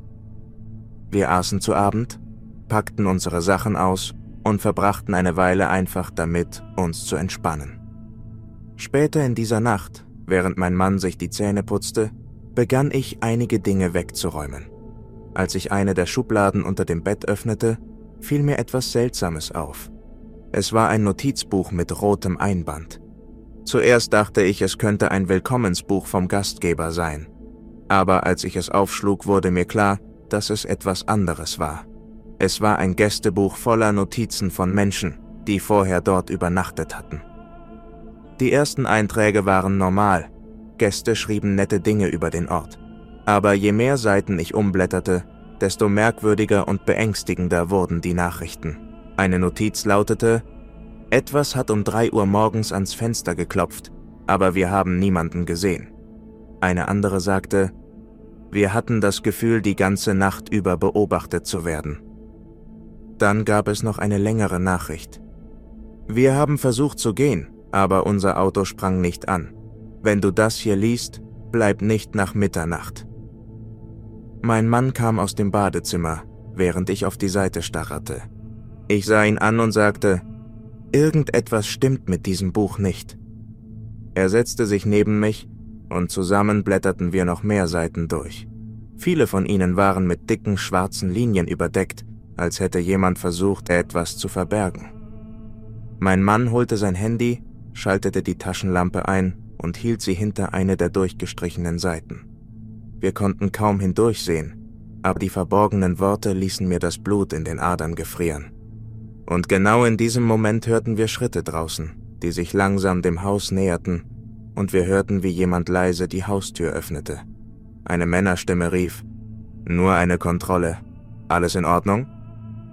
[SPEAKER 1] Wir aßen zu Abend, packten unsere Sachen aus und verbrachten eine Weile einfach damit, uns zu entspannen. Später in dieser Nacht, während mein Mann sich die Zähne putzte, begann ich, einige Dinge wegzuräumen. Als ich eine der Schubladen unter dem Bett öffnete, fiel mir etwas Seltsames auf. Es war ein Notizbuch mit rotem Einband. Zuerst dachte ich, es könnte ein Willkommensbuch vom Gastgeber sein. Aber als ich es aufschlug, wurde mir klar, dass es etwas anderes war. Es war ein Gästebuch voller Notizen von Menschen, die vorher dort übernachtet hatten. Die ersten Einträge waren normal. Gäste schrieben nette Dinge über den Ort. Aber je mehr Seiten ich umblätterte, desto merkwürdiger und beängstigender wurden die Nachrichten. Eine Notiz lautete: Etwas hat um 3 Uhr morgens ans Fenster geklopft, aber wir haben niemanden gesehen. Eine andere sagte: Wir hatten das Gefühl, die ganze Nacht über beobachtet zu werden. Dann gab es noch eine längere Nachricht. Wir haben versucht zu gehen, aber unser Auto sprang nicht an. Wenn du das hier liest, bleib nicht nach Mitternacht. Mein Mann kam aus dem Badezimmer, während ich auf die Seite starrte. Ich sah ihn an und sagte: Irgendetwas stimmt mit diesem Buch nicht. Er setzte sich neben mich und zusammen blätterten wir noch mehr Seiten durch. Viele von ihnen waren mit dicken schwarzen Linien überdeckt, als hätte jemand versucht, etwas zu verbergen. Mein Mann holte sein Handy, schaltete die Taschenlampe ein und hielt sie hinter eine der durchgestrichenen Seiten. Wir konnten kaum hindurchsehen, aber die verborgenen Worte ließen mir das Blut in den Adern gefrieren. Und genau in diesem Moment hörten wir Schritte draußen, die sich langsam dem Haus näherten, und wir hörten, wie jemand leise die Haustür öffnete. Eine Männerstimme rief: Nur eine Kontrolle. Alles in Ordnung?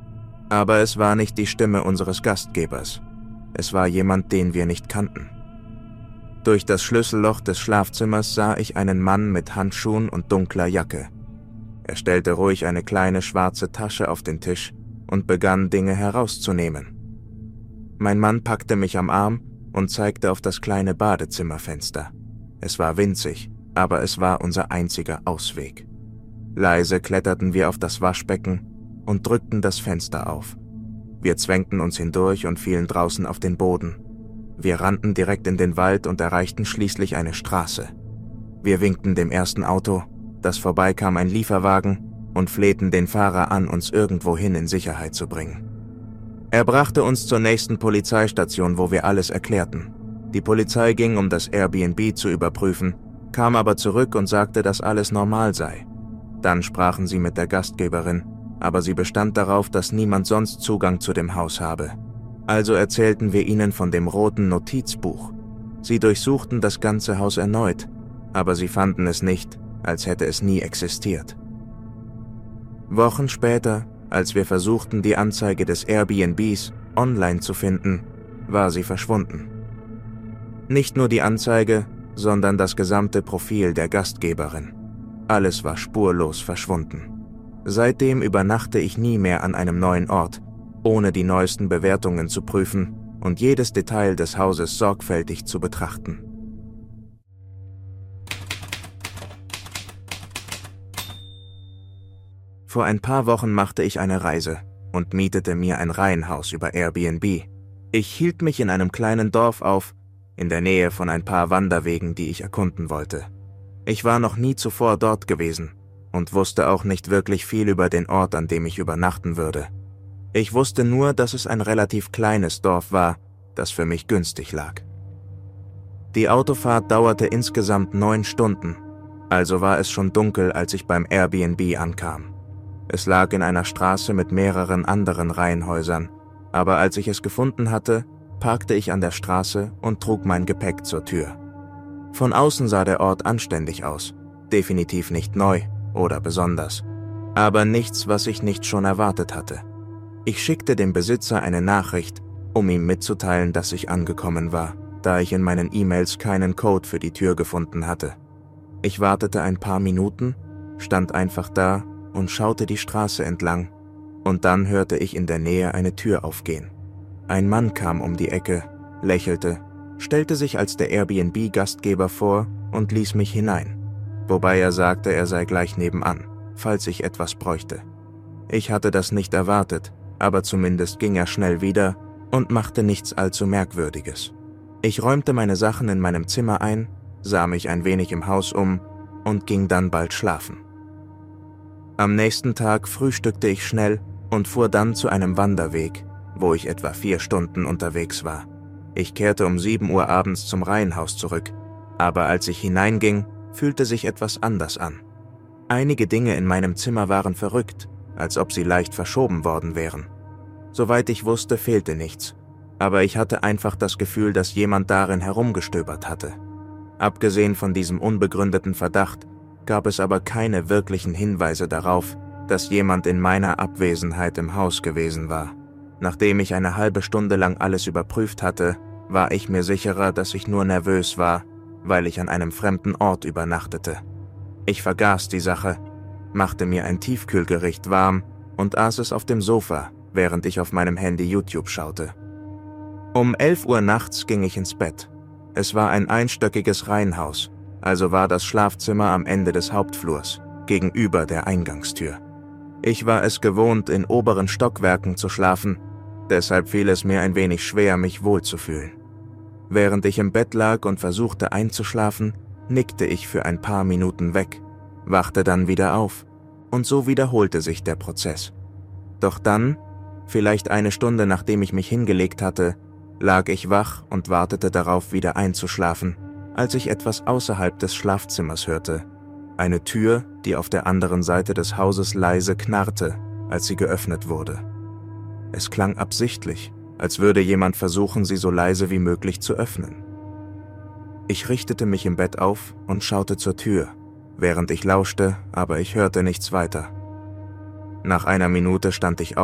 [SPEAKER 1] Aber es war nicht die Stimme unseres Gastgebers. Es war jemand, den wir nicht kannten. Durch das Schlüsselloch des Schlafzimmers sah ich einen Mann mit Handschuhen und dunkler Jacke. Er stellte ruhig eine kleine schwarze Tasche auf den Tisch und begann, Dinge herauszunehmen. Mein Mann packte mich am Arm und zeigte auf das kleine Badezimmerfenster. Es war winzig, aber es war unser einziger Ausweg. Leise kletterten wir auf das Waschbecken und drückten das Fenster auf. Wir zwängten uns hindurch und fielen draußen auf den Boden. Wir rannten direkt in den Wald und erreichten schließlich eine Straße. Wir winkten dem ersten Auto, das vorbeikam, ein Lieferwagen, und flehten den Fahrer an, uns irgendwohin in Sicherheit zu bringen. Er brachte uns zur nächsten Polizeistation, wo wir alles erklärten. Die Polizei ging, um das Airbnb zu überprüfen, kam aber zurück und sagte, dass alles normal sei. Dann sprachen sie mit der Gastgeberin, aber sie bestand darauf, dass niemand sonst Zugang zu dem Haus habe. Also erzählten wir ihnen von dem roten Notizbuch. Sie durchsuchten das ganze Haus erneut, aber sie fanden es nicht, als hätte es nie existiert. Wochen später, als wir versuchten, die Anzeige des Airbnbs online zu finden, war sie verschwunden. Nicht nur die Anzeige, sondern das gesamte Profil der Gastgeberin. Alles war spurlos verschwunden. Seitdem übernachte ich nie mehr an einem neuen Ort, ohne die neuesten Bewertungen zu prüfen und jedes Detail des Hauses sorgfältig zu betrachten. Vor ein paar Wochen machte ich eine Reise und mietete mir ein Reihenhaus über Airbnb. Ich hielt mich in einem kleinen Dorf auf, in der Nähe von ein paar Wanderwegen, die ich erkunden wollte. Ich war noch nie zuvor dort gewesen und wusste auch nicht wirklich viel über den Ort, an dem ich übernachten würde. Ich wusste nur, dass es ein relativ kleines Dorf war, das für mich günstig lag. Die Autofahrt dauerte insgesamt 9 Stunden, also war es schon dunkel, als ich beim Airbnb ankam. Es lag in einer Straße mit mehreren anderen Reihenhäusern, aber als ich es gefunden hatte, parkte ich an der Straße und trug mein Gepäck zur Tür. Von außen sah der Ort anständig aus, definitiv nicht neu oder besonders, aber nichts, was ich nicht schon erwartet hatte. Ich schickte dem Besitzer eine Nachricht, um ihm mitzuteilen, dass ich angekommen war, da ich in meinen E-Mails keinen Code für die Tür gefunden hatte. Ich wartete ein paar Minuten, stand einfach da und schaute die Straße entlang, und dann hörte ich in der Nähe eine Tür aufgehen. Ein Mann kam um die Ecke, lächelte, stellte sich als der Airbnb-Gastgeber vor und ließ mich hinein, wobei er sagte, er sei gleich nebenan, falls ich etwas bräuchte. Ich hatte das nicht erwartet, aber zumindest ging er schnell wieder und machte nichts allzu Merkwürdiges. Ich räumte meine Sachen in meinem Zimmer ein, sah mich ein wenig im Haus um und ging dann bald schlafen. Am nächsten Tag frühstückte ich schnell und fuhr dann zu einem Wanderweg, wo ich etwa 4 Stunden unterwegs war. Ich kehrte um 7 Uhr abends zum Reihenhaus zurück, aber als ich hineinging, fühlte sich etwas anders an. Einige Dinge in meinem Zimmer waren verrückt, als ob sie leicht verschoben worden wären. Soweit ich wusste, fehlte nichts, aber ich hatte einfach das Gefühl, dass jemand darin herumgestöbert hatte. Abgesehen von diesem unbegründeten Verdacht gab es aber keine wirklichen Hinweise darauf, dass jemand in meiner Abwesenheit im Haus gewesen war. Nachdem ich eine halbe Stunde lang alles überprüft hatte, war ich mir sicherer, dass ich nur nervös war, weil ich an einem fremden Ort übernachtete. Ich vergaß die Sache, machte mir ein Tiefkühlgericht warm und aß es auf dem Sofa, während ich auf meinem Handy YouTube schaute. Um 11 Uhr nachts ging ich ins Bett. Es war ein einstöckiges Reihenhaus, also war das Schlafzimmer am Ende des Hauptflurs, gegenüber der Eingangstür. Ich war es gewohnt, in oberen Stockwerken zu schlafen, deshalb fiel es mir ein wenig schwer, mich wohlzufühlen. Während ich im Bett lag und versuchte einzuschlafen, nickte ich für ein paar Minuten weg, wachte dann wieder auf, und so wiederholte sich der Prozess. Doch dann, vielleicht eine Stunde nachdem ich mich hingelegt hatte, lag ich wach und wartete darauf, wieder einzuschlafen, als ich etwas außerhalb des Schlafzimmers hörte. Eine Tür, die auf der anderen Seite des Hauses leise knarrte, als sie geöffnet wurde. Es klang absichtlich, als würde jemand versuchen, sie so leise wie möglich zu öffnen. Ich richtete mich im Bett auf und schaute zur Tür, während ich lauschte, aber ich hörte nichts weiter. Nach einer Minute stand ich auf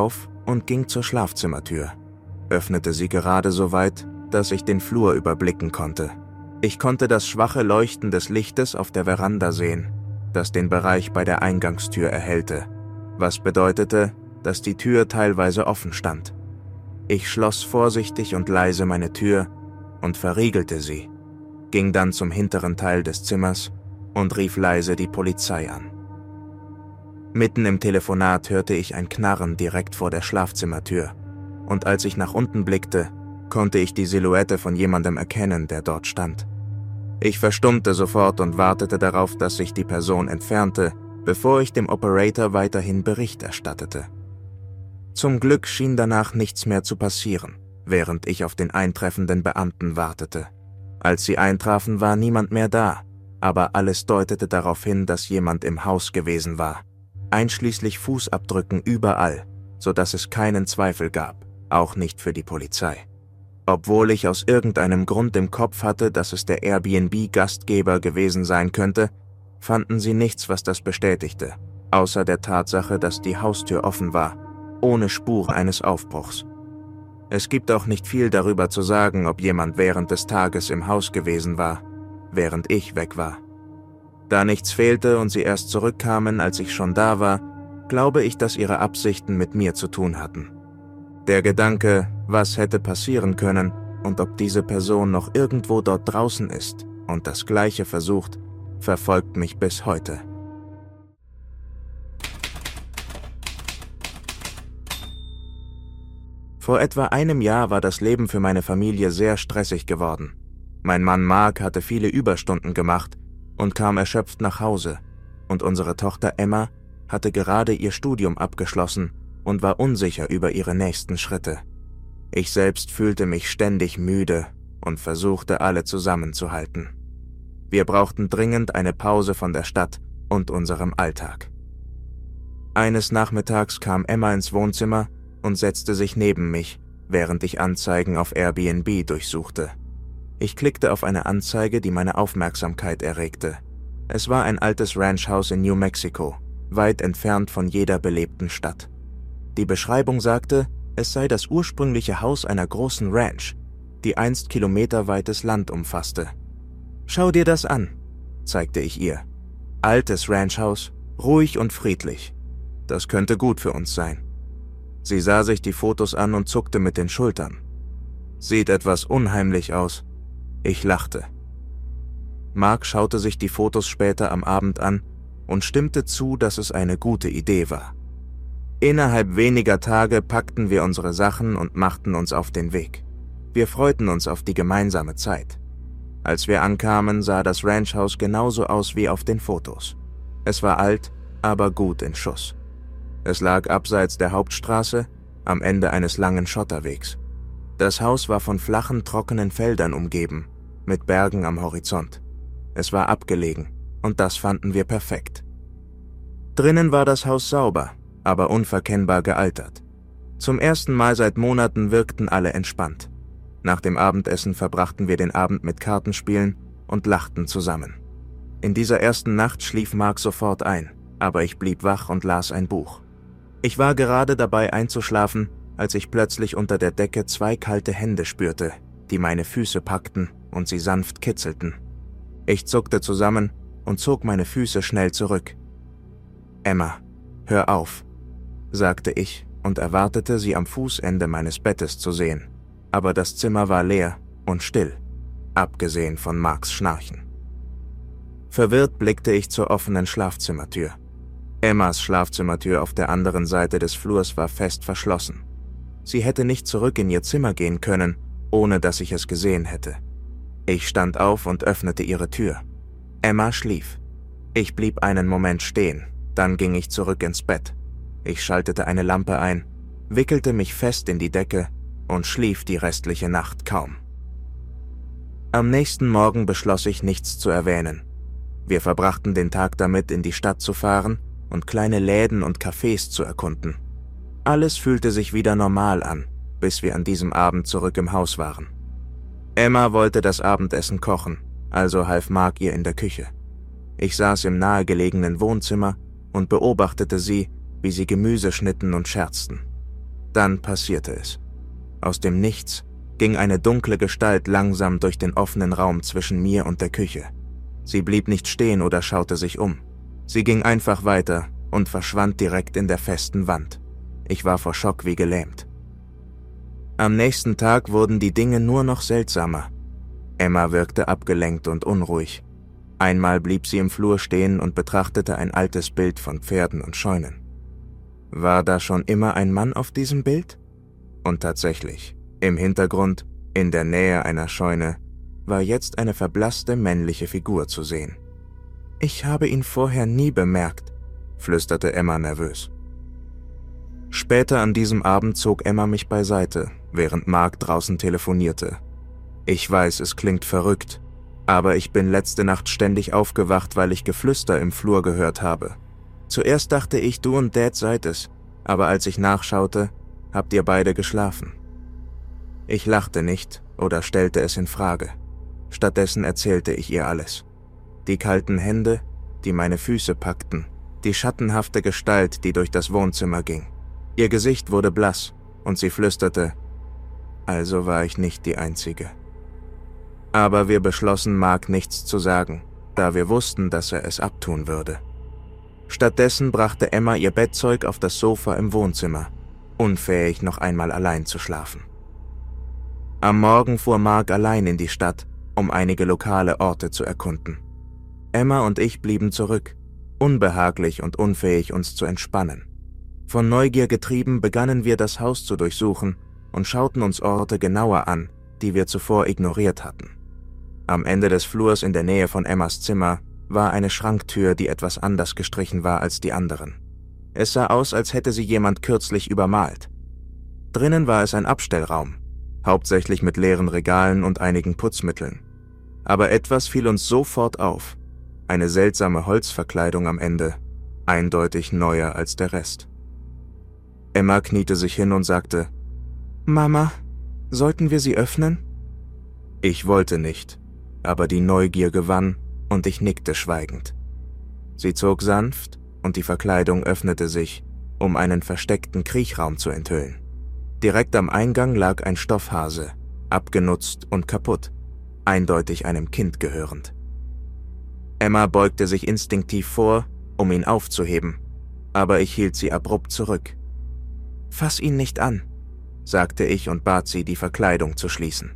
[SPEAKER 1] und ging zur Schlafzimmertür, öffnete sie gerade so weit, dass ich den Flur überblicken konnte. Ich konnte das schwache Leuchten des Lichtes auf der Veranda sehen, das den Bereich bei der Eingangstür erhellte, was bedeutete, dass die Tür teilweise offen stand. Ich schloss vorsichtig und leise meine Tür und verriegelte sie, ging dann zum hinteren Teil des Zimmers und rief leise die Polizei an. Mitten im Telefonat hörte ich ein Knarren direkt vor der Schlafzimmertür, und als ich nach unten blickte, konnte ich die Silhouette von jemandem erkennen, der dort stand. Ich verstummte sofort und wartete darauf, dass sich die Person entfernte, bevor ich dem Operator weiterhin Bericht erstattete. Zum Glück schien danach nichts mehr zu passieren, während ich auf den eintreffenden Beamten wartete. Als sie eintrafen, war niemand mehr da, aber alles deutete darauf hin, dass jemand im Haus gewesen war, einschließlich Fußabdrücken überall, sodass es keinen Zweifel gab, auch nicht für die Polizei. Obwohl ich aus irgendeinem Grund im Kopf hatte, dass es der Airbnb-Gastgeber gewesen sein könnte, fanden sie nichts, was das bestätigte, außer der Tatsache, dass die Haustür offen war, ohne Spur eines Aufbruchs. Es gibt auch nicht viel darüber zu sagen, ob jemand während des Tages im Haus gewesen war, während ich weg war. Da nichts fehlte und sie erst zurückkamen, als ich schon da war, glaube ich, dass ihre Absichten mit mir zu tun hatten. Der Gedanke, was hätte passieren können und ob diese Person noch irgendwo dort draußen ist und das Gleiche versucht, verfolgt mich bis heute. Vor etwa einem Jahr war das Leben für meine Familie sehr stressig geworden. Mein Mann Mark hatte viele Überstunden gemacht und kam erschöpft nach Hause, und unsere Tochter Emma hatte gerade ihr Studium abgeschlossen und war unsicher über ihre nächsten Schritte. Ich selbst fühlte mich ständig müde und versuchte, alle zusammenzuhalten. Wir brauchten dringend eine Pause von der Stadt und unserem Alltag. Eines Nachmittags kam Emma ins Wohnzimmer und setzte sich neben mich, während ich Anzeigen auf Airbnb durchsuchte. Ich klickte auf eine Anzeige, die meine Aufmerksamkeit erregte. Es war ein altes Ranchhaus in New Mexico, weit entfernt von jeder belebten Stadt. Die Beschreibung sagte, es sei das ursprüngliche Haus einer großen Ranch, die einst kilometerweites Land umfasste. »Schau dir das an«, zeigte ich ihr. »Altes Ranchhaus, ruhig und friedlich. Das könnte gut für uns sein.« Sie sah sich die Fotos an und zuckte mit den Schultern. »Sieht etwas unheimlich aus.« Ich lachte. Mark schaute sich die Fotos später am Abend an und stimmte zu, dass es eine gute Idee war. Innerhalb weniger Tage packten wir unsere Sachen und machten uns auf den Weg. Wir freuten uns auf die gemeinsame Zeit. Als wir ankamen, sah das Ranchhaus genauso aus wie auf den Fotos. Es war alt, aber gut in Schuss. Es lag abseits der Hauptstraße, am Ende eines langen Schotterwegs. Das Haus war von flachen, trockenen Feldern umgeben, mit Bergen am Horizont. Es war abgelegen, und das fanden wir perfekt. Drinnen war das Haus sauber, aber unverkennbar gealtert. Zum ersten Mal seit Monaten wirkten alle entspannt. Nach dem Abendessen verbrachten wir den Abend mit Kartenspielen und lachten zusammen. In dieser ersten Nacht schlief Mark sofort ein, aber ich blieb wach und las ein Buch. Ich war gerade dabei einzuschlafen, als ich plötzlich unter der Decke 2 kalte Hände spürte, die meine Füße packten und sie sanft kitzelten. Ich zuckte zusammen und zog meine Füße schnell zurück. »Emma, hör auf«, sagte ich und erwartete, sie am Fußende meines Bettes zu sehen. Aber das Zimmer war leer und still, abgesehen von Marks Schnarchen. Verwirrt blickte ich zur offenen Schlafzimmertür. Emmas Schlafzimmertür auf der anderen Seite des Flurs war fest verschlossen. Sie hätte nicht zurück in ihr Zimmer gehen können, ohne dass ich es gesehen hätte. Ich stand auf und öffnete ihre Tür. Emma schlief. Ich blieb einen Moment stehen, dann ging ich zurück ins Bett. Ich schaltete eine Lampe ein, wickelte mich fest in die Decke und schlief die restliche Nacht kaum. Am nächsten Morgen beschloss ich, nichts zu erwähnen. Wir verbrachten den Tag damit, in die Stadt zu fahren und kleine Läden und Cafés zu erkunden. Alles fühlte sich wieder normal an, bis wir an diesem Abend zurück im Haus waren. Emma wollte das Abendessen kochen, also half Mark ihr in der Küche. Ich saß im nahegelegenen Wohnzimmer und beobachtete sie, wie sie Gemüse schnitten und scherzten. Dann passierte es. Aus dem Nichts ging eine dunkle Gestalt langsam durch den offenen Raum zwischen mir und der Küche. Sie blieb nicht stehen oder schaute sich um. Sie ging einfach weiter und verschwand direkt in der festen Wand. Ich war vor Schock wie gelähmt. Am nächsten Tag wurden die Dinge nur noch seltsamer. Emma wirkte abgelenkt und unruhig. Einmal blieb sie im Flur stehen und betrachtete ein altes Bild von Pferden und Scheunen. War da schon immer ein Mann auf diesem Bild? Und tatsächlich, im Hintergrund, in der Nähe einer Scheune, war jetzt eine verblasste männliche Figur zu sehen. »Ich habe ihn vorher nie bemerkt«, flüsterte Emma nervös. Später an diesem Abend zog Emma mich beiseite, während Mark draußen telefonierte. Ich weiß, es klingt verrückt, aber ich bin letzte Nacht ständig aufgewacht, weil ich Geflüster im Flur gehört habe. Zuerst dachte ich, du und Dad seid es, aber als ich nachschaute, habt ihr beide geschlafen. Ich lachte nicht oder stellte es in Frage. Stattdessen erzählte ich ihr alles. Die kalten Hände, die meine Füße packten, die schattenhafte Gestalt, die durch das Wohnzimmer ging. Ihr Gesicht wurde blass und sie flüsterte, also war ich nicht die Einzige. Aber wir beschlossen, Mark nichts zu sagen, da wir wussten, dass er es abtun würde. Stattdessen brachte Emma ihr Bettzeug auf das Sofa im Wohnzimmer, unfähig noch einmal allein zu schlafen. Am Morgen fuhr Mark allein in die Stadt, um einige lokale Orte zu erkunden. Emma und ich blieben zurück, unbehaglich und unfähig, uns zu entspannen. Von Neugier getrieben begannen wir, das Haus zu durchsuchen und schauten uns Orte genauer an, die wir zuvor ignoriert hatten. Am Ende des Flurs in der Nähe von Emmas Zimmer war eine Schranktür, die etwas anders gestrichen war als die anderen. Es sah aus, als hätte sie jemand kürzlich übermalt. Drinnen war es ein Abstellraum, hauptsächlich mit leeren Regalen und einigen Putzmitteln. Aber etwas fiel uns sofort auf. Eine seltsame Holzverkleidung am Ende, eindeutig neuer als der Rest. Emma kniete sich hin und sagte, »Mama, sollten wir sie öffnen?« Ich wollte nicht, aber die Neugier gewann und ich nickte schweigend. Sie zog sanft und die Verkleidung öffnete sich, um einen versteckten Kriechraum zu enthüllen. Direkt am Eingang lag ein Stoffhase, abgenutzt und kaputt, eindeutig einem Kind gehörend. Emma beugte sich instinktiv vor, um ihn aufzuheben, aber ich hielt sie abrupt zurück. »Fass ihn nicht an«, sagte ich und bat sie, die Verkleidung zu schließen.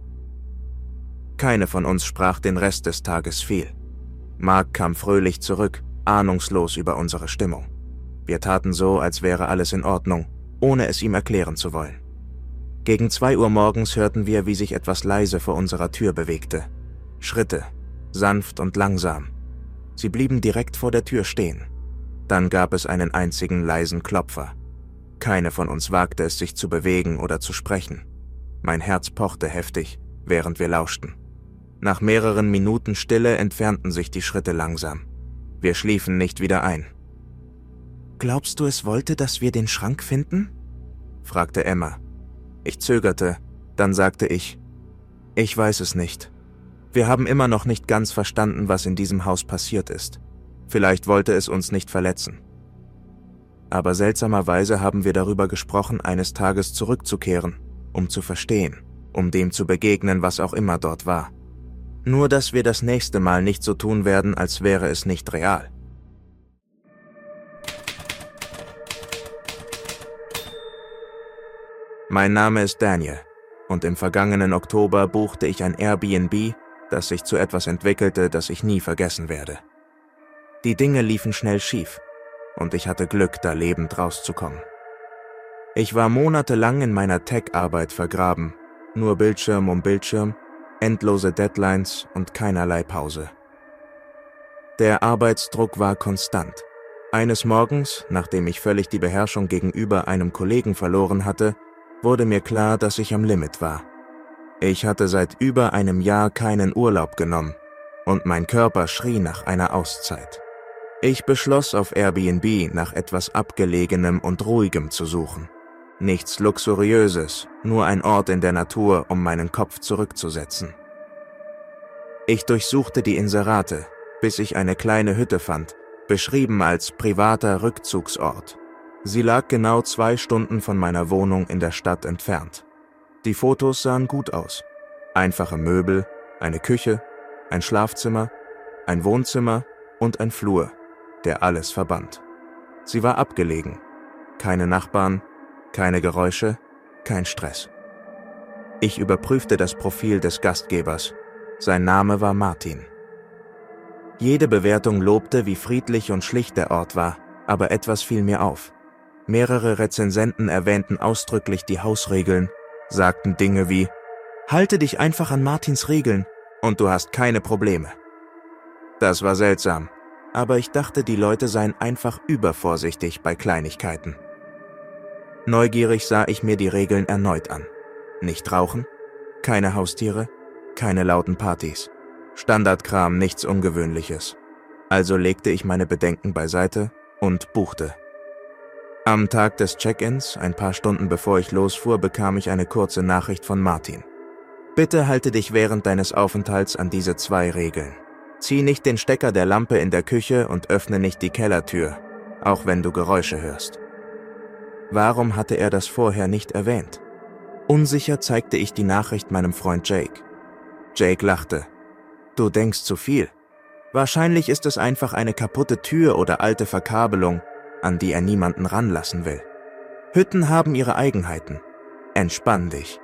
[SPEAKER 1] Keine von uns sprach den Rest des Tages viel. Mark kam fröhlich zurück, ahnungslos über unsere Stimmung. Wir taten so, als wäre alles in Ordnung, ohne es ihm erklären zu wollen. Gegen 2 Uhr morgens hörten wir, wie sich etwas leise vor unserer Tür bewegte. Schritte, sanft und langsam. Sie blieben direkt vor der Tür stehen. Dann gab es einen einzigen leisen Klopfer. Keine von uns wagte es, sich zu bewegen oder zu sprechen. Mein Herz pochte heftig, während wir lauschten. Nach mehreren Minuten Stille entfernten sich die Schritte langsam. Wir schliefen nicht wieder ein. »Glaubst du, es wollte, dass wir den Schrank finden?« fragte Emma. Ich zögerte, dann sagte ich, »Ich weiß es nicht. Wir haben immer noch nicht ganz verstanden, was in diesem Haus passiert ist. Vielleicht wollte es uns nicht verletzen. Aber seltsamerweise haben wir darüber gesprochen, eines Tages zurückzukehren, um zu verstehen, um dem zu begegnen, was auch immer dort war. Nur, dass wir das nächste Mal nicht so tun werden, als wäre es nicht real.« Mein Name ist Daniel und im vergangenen Oktober buchte ich ein Airbnb, das sich zu etwas entwickelte, das ich nie vergessen werde. Die Dinge liefen schnell schief und ich hatte Glück, da lebend rauszukommen. Ich war monatelang in meiner Tech-Arbeit vergraben, nur Bildschirm um Bildschirm, endlose Deadlines und keinerlei Pause. Der Arbeitsdruck war konstant. Eines Morgens, nachdem ich völlig die Beherrschung gegenüber einem Kollegen verloren hatte, wurde mir klar, dass ich am Limit war. Ich hatte seit über einem Jahr keinen Urlaub genommen und mein Körper schrie nach einer Auszeit. Ich beschloss, auf Airbnb nach etwas Abgelegenem und Ruhigem zu suchen. Nichts Luxuriöses, nur ein Ort in der Natur, um meinen Kopf zurückzusetzen. Ich durchsuchte die Inserate, bis ich eine kleine Hütte fand, beschrieben als privater Rückzugsort. Sie lag genau 2 Stunden von meiner Wohnung in der Stadt entfernt. Die Fotos sahen gut aus. Einfache Möbel, eine Küche, ein Schlafzimmer, ein Wohnzimmer und ein Flur, der alles verband. Sie war abgelegen. Keine Nachbarn, keine Geräusche, kein Stress. Ich überprüfte das Profil des Gastgebers. Sein Name war Martin. Jede Bewertung lobte, wie friedlich und schlicht der Ort war, aber etwas fiel mir auf. Mehrere Rezensenten erwähnten ausdrücklich die Hausregeln, sagten Dinge wie: Halte dich einfach an Martins Regeln und du hast keine Probleme. Das war seltsam, aber ich dachte, die Leute seien einfach übervorsichtig bei Kleinigkeiten. Neugierig sah ich mir die Regeln erneut an. Nicht rauchen, keine Haustiere, keine lauten Partys. Standardkram, nichts Ungewöhnliches. Also legte ich meine Bedenken beiseite und buchte. Am Tag des Check-ins, ein paar Stunden bevor ich losfuhr, bekam ich eine kurze Nachricht von Martin. Bitte halte dich während deines Aufenthalts an diese 2 Regeln. Zieh nicht den Stecker der Lampe in der Küche und öffne nicht die Kellertür, auch wenn du Geräusche hörst. Warum hatte er das vorher nicht erwähnt? Unsicher zeigte ich die Nachricht meinem Freund Jake. Jake lachte. Du denkst zu viel. Wahrscheinlich ist es einfach eine kaputte Tür oder alte Verkabelung, an die er niemanden ranlassen will. Hütten haben ihre Eigenheiten. Entspann dich.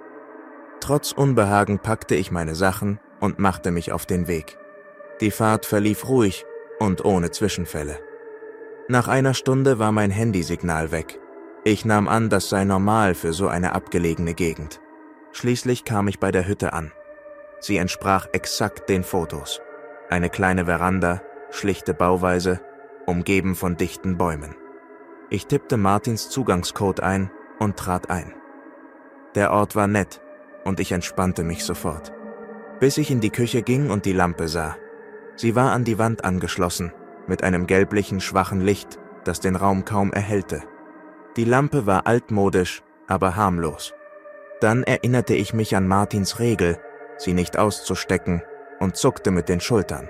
[SPEAKER 1] Trotz Unbehagen packte ich meine Sachen und machte mich auf den Weg. Die Fahrt verlief ruhig und ohne Zwischenfälle. Nach einer Stunde war mein Handysignal weg. Ich nahm an, das sei normal für so eine abgelegene Gegend. Schließlich kam ich bei der Hütte an. Sie entsprach exakt den Fotos. Eine kleine Veranda, schlichte Bauweise, umgeben von dichten Bäumen. Ich tippte Martins Zugangscode ein und trat ein. Der Ort war nett und ich entspannte mich sofort. Bis ich in die Küche ging und die Lampe sah. Sie war an die Wand angeschlossen, mit einem gelblichen, schwachen Licht, das den Raum kaum erhellte. Die Lampe war altmodisch, aber harmlos. Dann erinnerte ich mich an Martins Regel, sie nicht auszustecken, und zuckte mit den Schultern.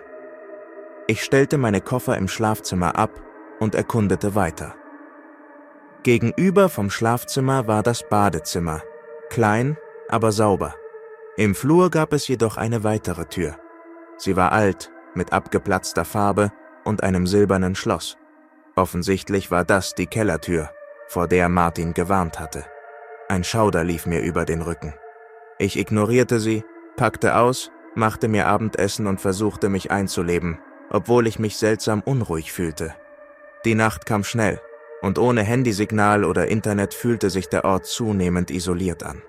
[SPEAKER 1] Ich stellte meine Koffer im Schlafzimmer ab und erkundete weiter. Gegenüber vom Schlafzimmer war das Badezimmer, klein, aber sauber. Im Flur gab es jedoch eine weitere Tür. Sie war alt, mit abgeplatzter Farbe und einem silbernen Schloss. Offensichtlich war das die Kellertür, vor der Martin gewarnt hatte. Ein Schauder lief mir über den Rücken. Ich ignorierte sie, packte aus, machte mir Abendessen und versuchte mich einzuleben, obwohl ich mich seltsam unruhig fühlte. Die Nacht kam schnell, und ohne Handysignal oder Internet fühlte sich der Ort zunehmend isoliert an.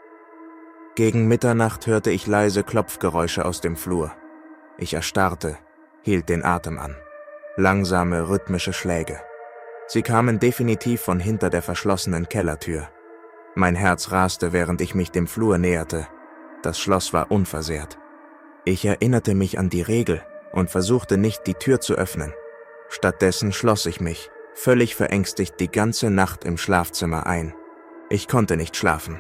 [SPEAKER 1] Gegen Mitternacht hörte ich leise Klopfgeräusche aus dem Flur. Ich erstarrte, hielt den Atem an. Langsame, rhythmische Schläge. Sie kamen definitiv von hinter der verschlossenen Kellertür. Mein Herz raste, während ich mich dem Flur näherte. Das Schloss war unversehrt. Ich erinnerte mich an die Regel und versuchte nicht, die Tür zu öffnen. Stattdessen schloss ich mich, völlig verängstigt, die ganze Nacht im Schlafzimmer ein. Ich konnte nicht schlafen.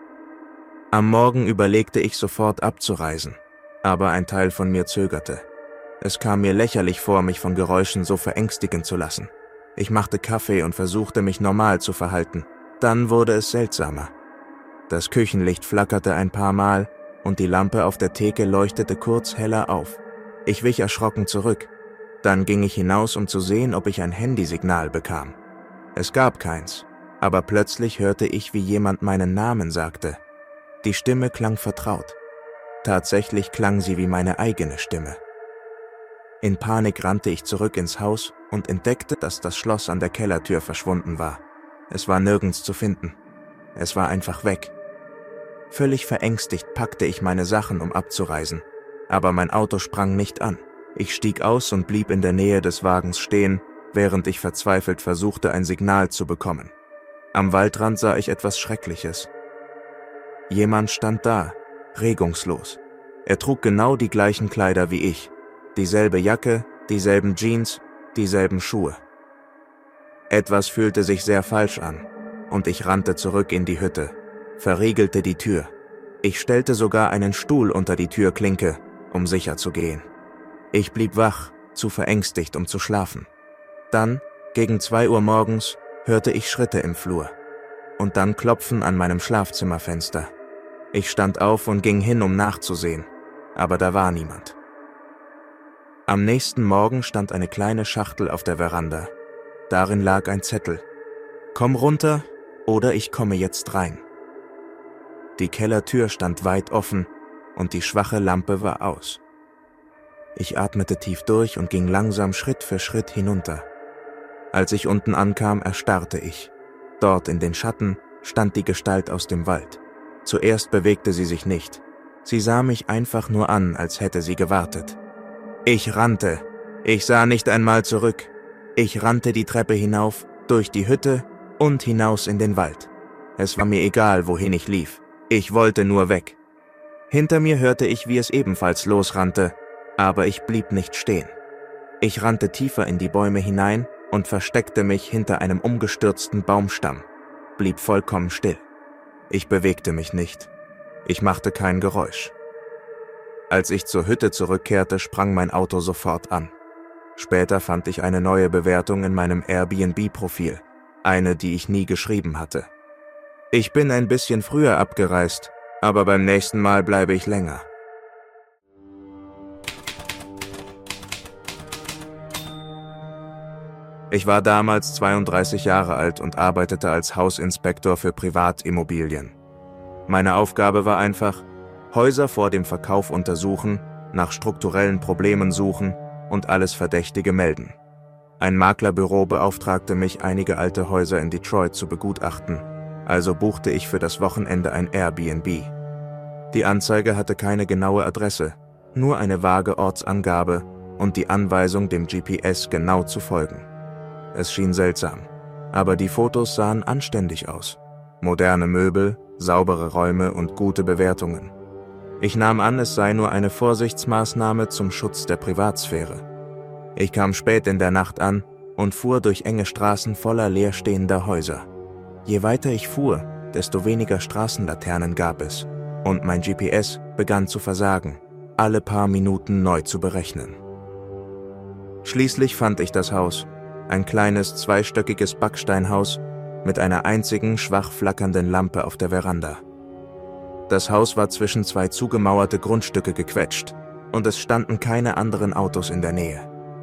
[SPEAKER 1] Am Morgen überlegte ich sofort abzureisen, aber ein Teil von mir zögerte. Es kam mir lächerlich vor, mich von Geräuschen so verängstigen zu lassen. Ich machte Kaffee und versuchte, mich normal zu verhalten. Dann wurde es seltsamer. Das Küchenlicht flackerte ein paar Mal und die Lampe auf der Theke leuchtete kurz heller auf. Ich wich erschrocken zurück. Dann ging ich hinaus, um zu sehen, ob ich ein Handysignal bekam. Es gab keins, aber plötzlich hörte ich, wie jemand meinen Namen sagte. Die Stimme klang vertraut. Tatsächlich klang sie wie meine eigene Stimme. In Panik rannte ich zurück ins Haus und entdeckte, dass das Schloss an der Kellertür verschwunden war. Es war nirgends zu finden. Es war einfach weg. Völlig verängstigt packte ich meine Sachen, um abzureisen. Aber mein Auto sprang nicht an. Ich stieg aus und blieb in der Nähe des Wagens stehen, während ich verzweifelt versuchte, ein Signal zu bekommen. Am Waldrand sah ich etwas Schreckliches. Jemand stand da, regungslos. Er trug genau die gleichen Kleider wie ich. Dieselbe Jacke, dieselben Jeans, dieselben Schuhe. Etwas fühlte sich sehr falsch an, und ich rannte zurück in die Hütte, verriegelte die Tür. Ich stellte sogar einen Stuhl unter die Türklinke, um sicher zu gehen. Ich blieb wach, zu verängstigt, um zu schlafen. Dann, gegen 2 Uhr morgens, hörte ich Schritte im Flur und dann Klopfen an meinem Schlafzimmerfenster. Ich stand auf und ging hin, um nachzusehen, aber da war niemand. Am nächsten Morgen stand eine kleine Schachtel auf der Veranda. Darin lag ein Zettel: Komm runter oder ich komme jetzt rein. Die Kellertür stand weit offen und die schwache Lampe war aus. Ich atmete tief durch und ging langsam Schritt für Schritt hinunter. Als ich unten ankam, erstarrte ich. Dort in den Schatten stand die Gestalt aus dem Wald. Zuerst bewegte sie sich nicht. Sie sah mich einfach nur an, als hätte sie gewartet. Ich rannte. Ich sah nicht einmal zurück. Ich rannte die Treppe hinauf, durch die Hütte und hinaus in den Wald. Es war mir egal, wohin ich lief. Ich wollte nur weg. Hinter mir hörte ich, wie es ebenfalls losrannte, aber ich blieb nicht stehen. Ich rannte tiefer in die Bäume hinein und versteckte mich hinter einem umgestürzten Baumstamm, blieb vollkommen still. Ich bewegte mich nicht. Ich machte kein Geräusch. Als ich zur Hütte zurückkehrte, sprang mein Auto sofort an. Später fand ich eine neue Bewertung in meinem Airbnb-Profil, eine, die ich nie geschrieben hatte. Ich bin ein bisschen früher abgereist, aber beim nächsten Mal bleibe ich länger. Ich war damals 32 Jahre alt und arbeitete als Hausinspektor für Privatimmobilien. Meine Aufgabe war einfach: Häuser vor dem Verkauf untersuchen, nach strukturellen Problemen suchen und alles Verdächtige melden. Ein Maklerbüro beauftragte mich, einige alte Häuser in Detroit zu begutachten, also buchte ich für das Wochenende ein Airbnb. Die Anzeige hatte keine genaue Adresse, nur eine vage Ortsangabe und die Anweisung, dem GPS genau zu folgen. Es schien seltsam, aber die Fotos sahen anständig aus. Moderne Möbel, saubere Räume und gute Bewertungen. Ich nahm an, es sei nur eine Vorsichtsmaßnahme zum Schutz der Privatsphäre. Ich kam spät in der Nacht an und fuhr durch enge Straßen voller leerstehender Häuser. Je weiter ich fuhr, desto weniger Straßenlaternen gab es und mein GPS begann zu versagen, alle paar Minuten neu zu berechnen. Schließlich fand ich das Haus. Ein kleines, zweistöckiges Backsteinhaus mit einer einzigen, schwach flackernden Lampe auf der Veranda. Das Haus war zwischen zwei zugemauerte Grundstücke gequetscht und es standen keine anderen Autos in der Nähe.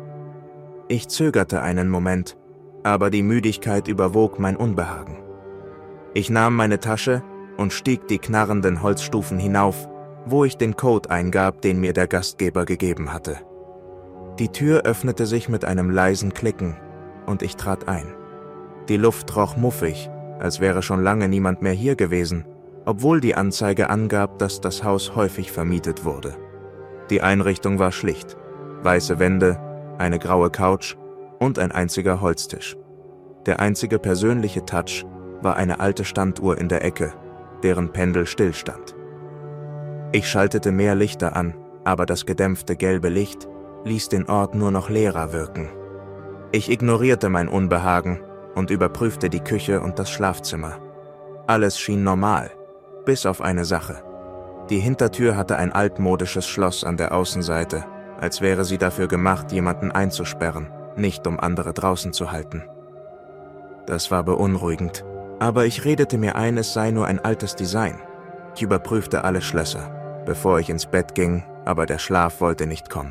[SPEAKER 1] Ich zögerte einen Moment, aber die Müdigkeit überwog mein Unbehagen. Ich nahm meine Tasche und stieg die knarrenden Holzstufen hinauf, wo ich den Code eingab, den mir der Gastgeber gegeben hatte. Die Tür öffnete sich mit einem leisen Klicken und ich trat ein. Die Luft roch muffig, als wäre schon lange niemand mehr hier gewesen, obwohl die Anzeige angab, dass das Haus häufig vermietet wurde. Die Einrichtung war schlicht: weiße Wände, eine graue Couch und ein einziger Holztisch. Der einzige persönliche Touch war eine alte Standuhr in der Ecke, deren Pendel stillstand. Ich schaltete mehr Lichter an, aber das gedämpfte gelbe Licht ließ den Ort nur noch leerer wirken. Ich ignorierte mein Unbehagen und überprüfte die Küche und das Schlafzimmer. Alles schien normal, bis auf eine Sache. Die Hintertür hatte ein altmodisches Schloss an der Außenseite, als wäre sie dafür gemacht, jemanden einzusperren, nicht um andere draußen zu halten. Das war beunruhigend, aber ich redete mir ein, es sei nur ein altes Design. Ich überprüfte alle Schlösser, bevor ich ins Bett ging, aber der Schlaf wollte nicht kommen.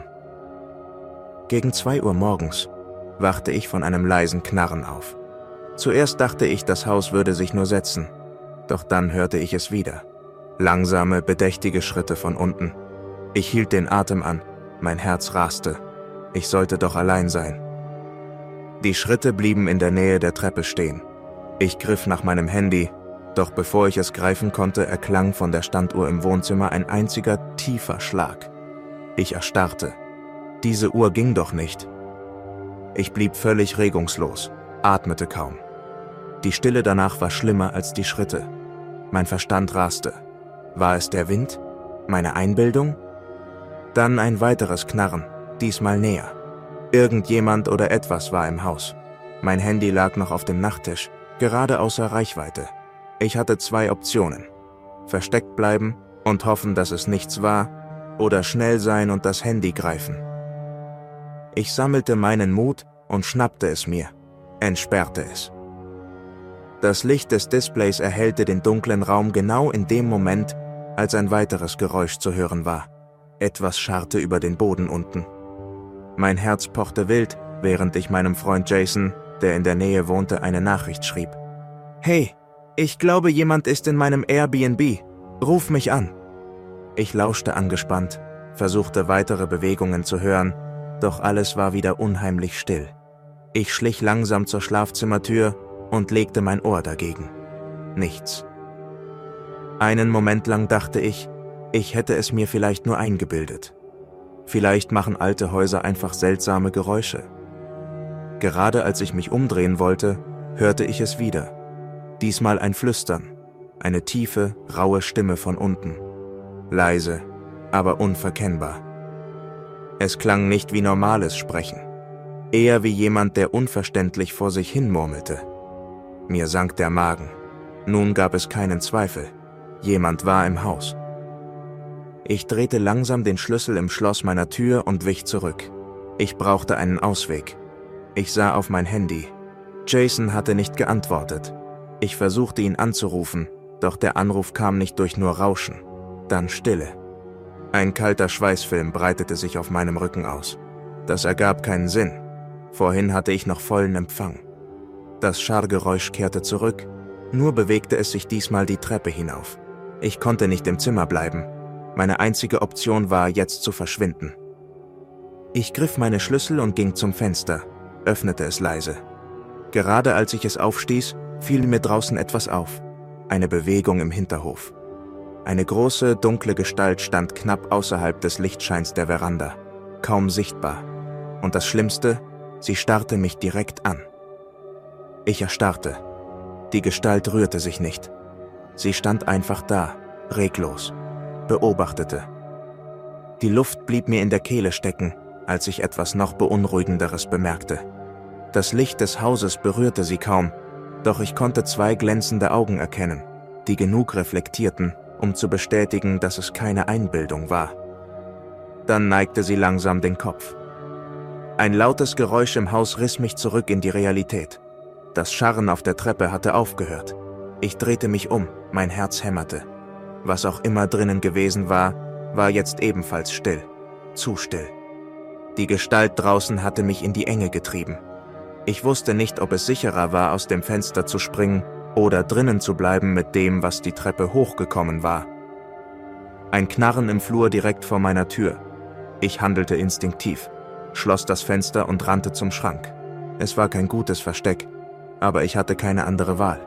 [SPEAKER 1] Gegen 2 Uhr morgens wachte ich von einem leisen Knarren auf. Zuerst dachte ich, das Haus würde sich nur setzen, doch dann hörte ich es wieder. Langsame, bedächtige Schritte von unten. Ich hielt den Atem an, mein Herz raste. Ich sollte doch allein sein. Die Schritte blieben in der Nähe der Treppe stehen. Ich griff nach meinem Handy, doch bevor ich es greifen konnte, erklang von der Standuhr im Wohnzimmer ein einziger, tiefer Schlag. Ich erstarrte. Diese Uhr ging doch nicht. Ich blieb völlig regungslos, atmete kaum. Die Stille danach war schlimmer als die Schritte. Mein Verstand raste. War es der Wind? Meine Einbildung? Dann ein weiteres Knarren, diesmal näher. Irgendjemand oder etwas war im Haus. Mein Handy lag noch auf dem Nachttisch, gerade außer Reichweite. Ich hatte 2 Optionen: versteckt bleiben und hoffen, dass es nichts war, oder schnell sein und das Handy greifen. Ich sammelte meinen Mut und schnappte es mir, entsperrte es. Das Licht des Displays erhellte den dunklen Raum genau in dem Moment, als ein weiteres Geräusch zu hören war. Etwas scharrte über den Boden unten. Mein Herz pochte wild, während ich meinem Freund Jason, der in der Nähe wohnte, eine Nachricht schrieb. »Hey, ich glaube, jemand ist in meinem Airbnb. Ruf mich an.« Ich lauschte angespannt, versuchte weitere Bewegungen zu hören, doch alles war wieder unheimlich still. Ich schlich langsam zur Schlafzimmertür und legte mein Ohr dagegen. Nichts. Einen Moment lang dachte ich hätte es mir vielleicht nur eingebildet. Vielleicht machen alte Häuser einfach seltsame Geräusche. Gerade als ich mich umdrehen wollte, hörte ich es wieder. Diesmal ein Flüstern, eine tiefe, raue Stimme von unten. Leise, aber unverkennbar. Es klang nicht wie normales Sprechen, eher wie jemand, der unverständlich vor sich hin murmelte. Mir sank der Magen. Nun gab es keinen Zweifel. Jemand war im Haus. Ich drehte langsam den Schlüssel im Schloss meiner Tür und wich zurück. Ich brauchte einen Ausweg. Ich sah auf mein Handy. Jason hatte nicht geantwortet. Ich versuchte ihn anzurufen, doch der Anruf kam nicht durch nur Rauschen. Dann Stille. Ein kalter Schweißfilm breitete sich auf meinem Rücken aus. Das ergab keinen Sinn. Vorhin hatte ich noch vollen Empfang. Das Scharrgeräusch kehrte zurück, nur bewegte es sich diesmal die Treppe hinauf. Ich konnte nicht im Zimmer bleiben. Meine einzige Option war, jetzt zu verschwinden. Ich griff meine Schlüssel und ging zum Fenster, öffnete es leise. Gerade als ich es aufstieß, fiel mir draußen etwas auf. Eine Bewegung im Hinterhof. Eine große, dunkle Gestalt stand knapp außerhalb des Lichtscheins der Veranda, kaum sichtbar. Und das Schlimmste, sie starrte mich direkt an. Ich erstarrte. Die Gestalt rührte sich nicht. Sie stand einfach da, reglos, beobachtete. Die Luft blieb mir in der Kehle stecken, als ich etwas noch Beunruhigenderes bemerkte. Das Licht des Hauses berührte sie kaum, doch ich konnte zwei glänzende Augen erkennen, die genug reflektierten, um zu bestätigen, dass es keine Einbildung war. Dann neigte sie langsam den Kopf. Ein lautes Geräusch im Haus riss mich zurück in die Realität. Das Scharren auf der Treppe hatte aufgehört. Ich drehte mich um, mein Herz hämmerte. Was auch immer drinnen gewesen war, war jetzt ebenfalls still. Zu still. Die Gestalt draußen hatte mich in die Enge getrieben. Ich wusste nicht, ob es sicherer war, aus dem Fenster zu springen oder drinnen zu bleiben mit dem, was die Treppe hochgekommen war. Ein Knarren im Flur direkt vor meiner Tür. Ich handelte instinktiv, schloss das Fenster und rannte zum Schrank. Es war kein gutes Versteck, aber ich hatte keine andere Wahl.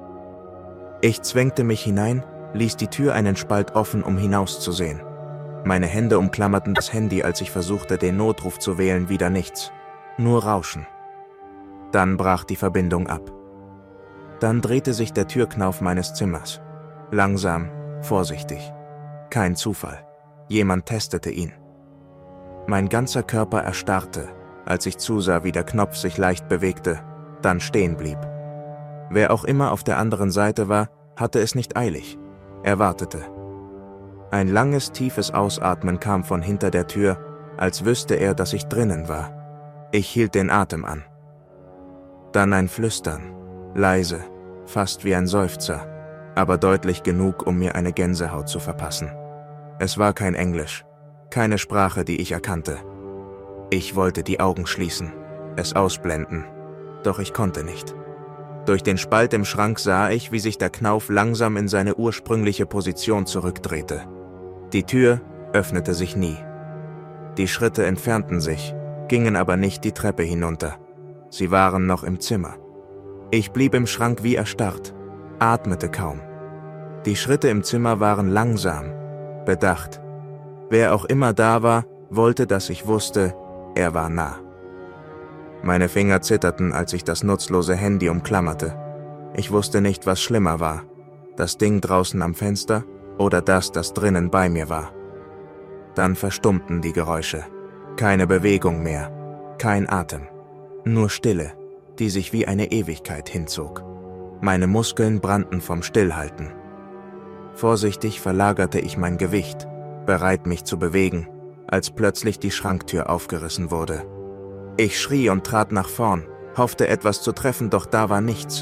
[SPEAKER 1] Ich zwängte mich hinein, ließ die Tür einen Spalt offen, um hinauszusehen. Meine Hände umklammerten das Handy, als ich versuchte, den Notruf zu wählen, wieder nichts. Nur Rauschen. Dann brach die Verbindung ab. Dann drehte sich der Türknauf meines Zimmers. Langsam, vorsichtig. Kein Zufall. Jemand testete ihn. Mein ganzer Körper erstarrte, als ich zusah, wie der Knopf sich leicht bewegte, dann stehen blieb. Wer auch immer auf der anderen Seite war, hatte es nicht eilig. Er wartete. Ein langes, tiefes Ausatmen kam von hinter der Tür, als wüsste er, dass ich drinnen war. Ich hielt den Atem an. Dann ein Flüstern, leise, fast wie ein Seufzer, aber deutlich genug, um mir eine Gänsehaut zu verpassen. Es war kein Englisch, keine Sprache, die ich erkannte. Ich wollte die Augen schließen, es ausblenden, doch ich konnte nicht. Durch den Spalt im Schrank sah ich, wie sich der Knauf langsam in seine ursprüngliche Position zurückdrehte. Die Tür öffnete sich nie. Die Schritte entfernten sich, gingen aber nicht die Treppe hinunter. Sie waren noch im Zimmer. Ich blieb im Schrank wie erstarrt, atmete kaum. Die Schritte im Zimmer waren langsam, bedacht. Wer auch immer da war, wollte, dass ich wusste, er war nah. Meine Finger zitterten, als ich das nutzlose Handy umklammerte. Ich wusste nicht, was schlimmer war, das Ding draußen am Fenster oder das drinnen bei mir war. Dann verstummten die Geräusche. Keine Bewegung mehr, kein Atem. Nur Stille, die sich wie eine Ewigkeit hinzog. Meine Muskeln brannten vom Stillhalten. Vorsichtig verlagerte ich mein Gewicht, bereit mich zu bewegen, als plötzlich die Schranktür aufgerissen wurde. Ich schrie und trat nach vorn, hoffte etwas zu treffen, doch da war nichts.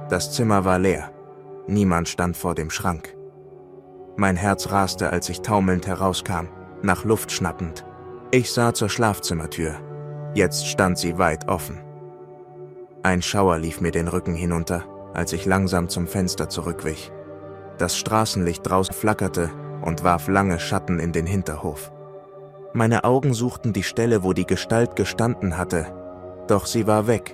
[SPEAKER 1] Das Zimmer war leer. Niemand stand vor dem Schrank. Mein Herz raste, als ich taumelnd herauskam, nach Luft schnappend. Ich sah zur Schlafzimmertür. Jetzt stand sie weit offen. Ein Schauer lief mir den Rücken hinunter, als ich langsam zum Fenster zurückwich. Das Straßenlicht draußen flackerte und warf lange Schatten in den Hinterhof. Meine Augen suchten die Stelle, wo die Gestalt gestanden hatte, doch sie war weg.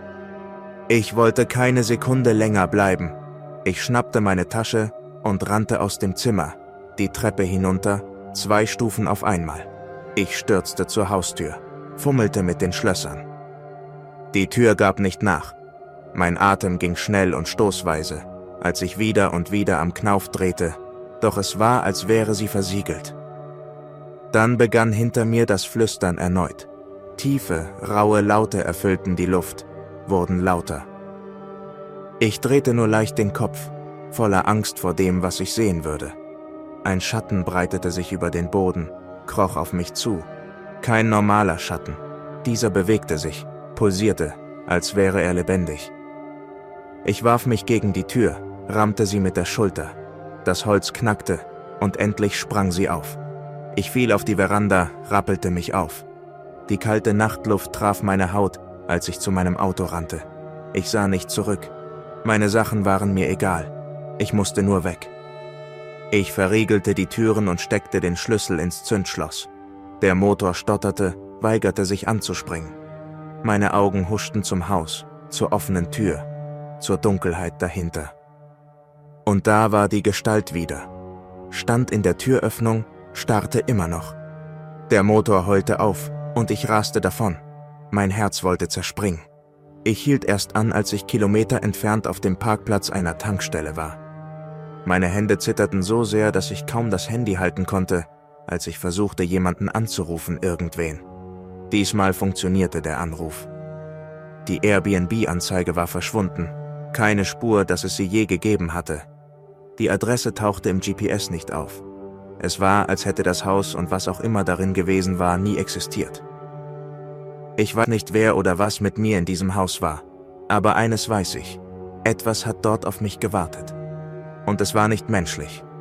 [SPEAKER 1] Ich wollte keine Sekunde länger bleiben. Ich schnappte meine Tasche und rannte aus dem Zimmer, die Treppe hinunter, 2 Stufen auf einmal. Ich stürzte zur Haustür, fummelte mit den Schlössern. Die Tür gab nicht nach. Mein Atem ging schnell und stoßweise, als ich wieder und wieder am Knauf drehte, doch es war, als wäre sie versiegelt. Dann begann hinter mir das Flüstern erneut. Tiefe, raue Laute erfüllten die Luft, wurden lauter. Ich drehte nur leicht den Kopf, voller Angst vor dem, was ich sehen würde. Ein Schatten breitete sich über den Boden, kroch auf mich zu. Kein normaler Schatten. Dieser bewegte sich, pulsierte, als wäre er lebendig. Ich warf mich gegen die Tür, rammte sie mit der Schulter. Das Holz knackte und endlich sprang sie auf. Ich fiel auf die Veranda, rappelte mich auf. Die kalte Nachtluft traf meine Haut, als ich zu meinem Auto rannte. Ich sah nicht zurück. Meine Sachen waren mir egal. Ich musste nur weg. Ich verriegelte die Türen und steckte den Schlüssel ins Zündschloss. Der Motor stotterte, weigerte sich anzuspringen. Meine Augen huschten zum Haus, zur offenen Tür, zur Dunkelheit dahinter. Und da war die Gestalt wieder. Stand in der Türöffnung, starrte immer noch. Der Motor heulte auf und ich raste davon. Mein Herz wollte zerspringen. Ich hielt erst an, als ich Kilometer entfernt auf dem Parkplatz einer Tankstelle war. Meine Hände zitterten so sehr, dass ich kaum das Handy halten konnte, als ich versuchte, jemanden anzurufen, irgendwen. Diesmal funktionierte der Anruf. Die Airbnb-Anzeige war verschwunden. Keine Spur, dass es sie je gegeben hatte. Die Adresse tauchte im GPS nicht auf. Es war, als hätte das Haus und was auch immer darin gewesen war, nie existiert. Ich weiß nicht, wer oder was mit mir in diesem Haus war, aber eines weiß ich: Etwas hat dort auf mich gewartet. Und es war nicht menschlich.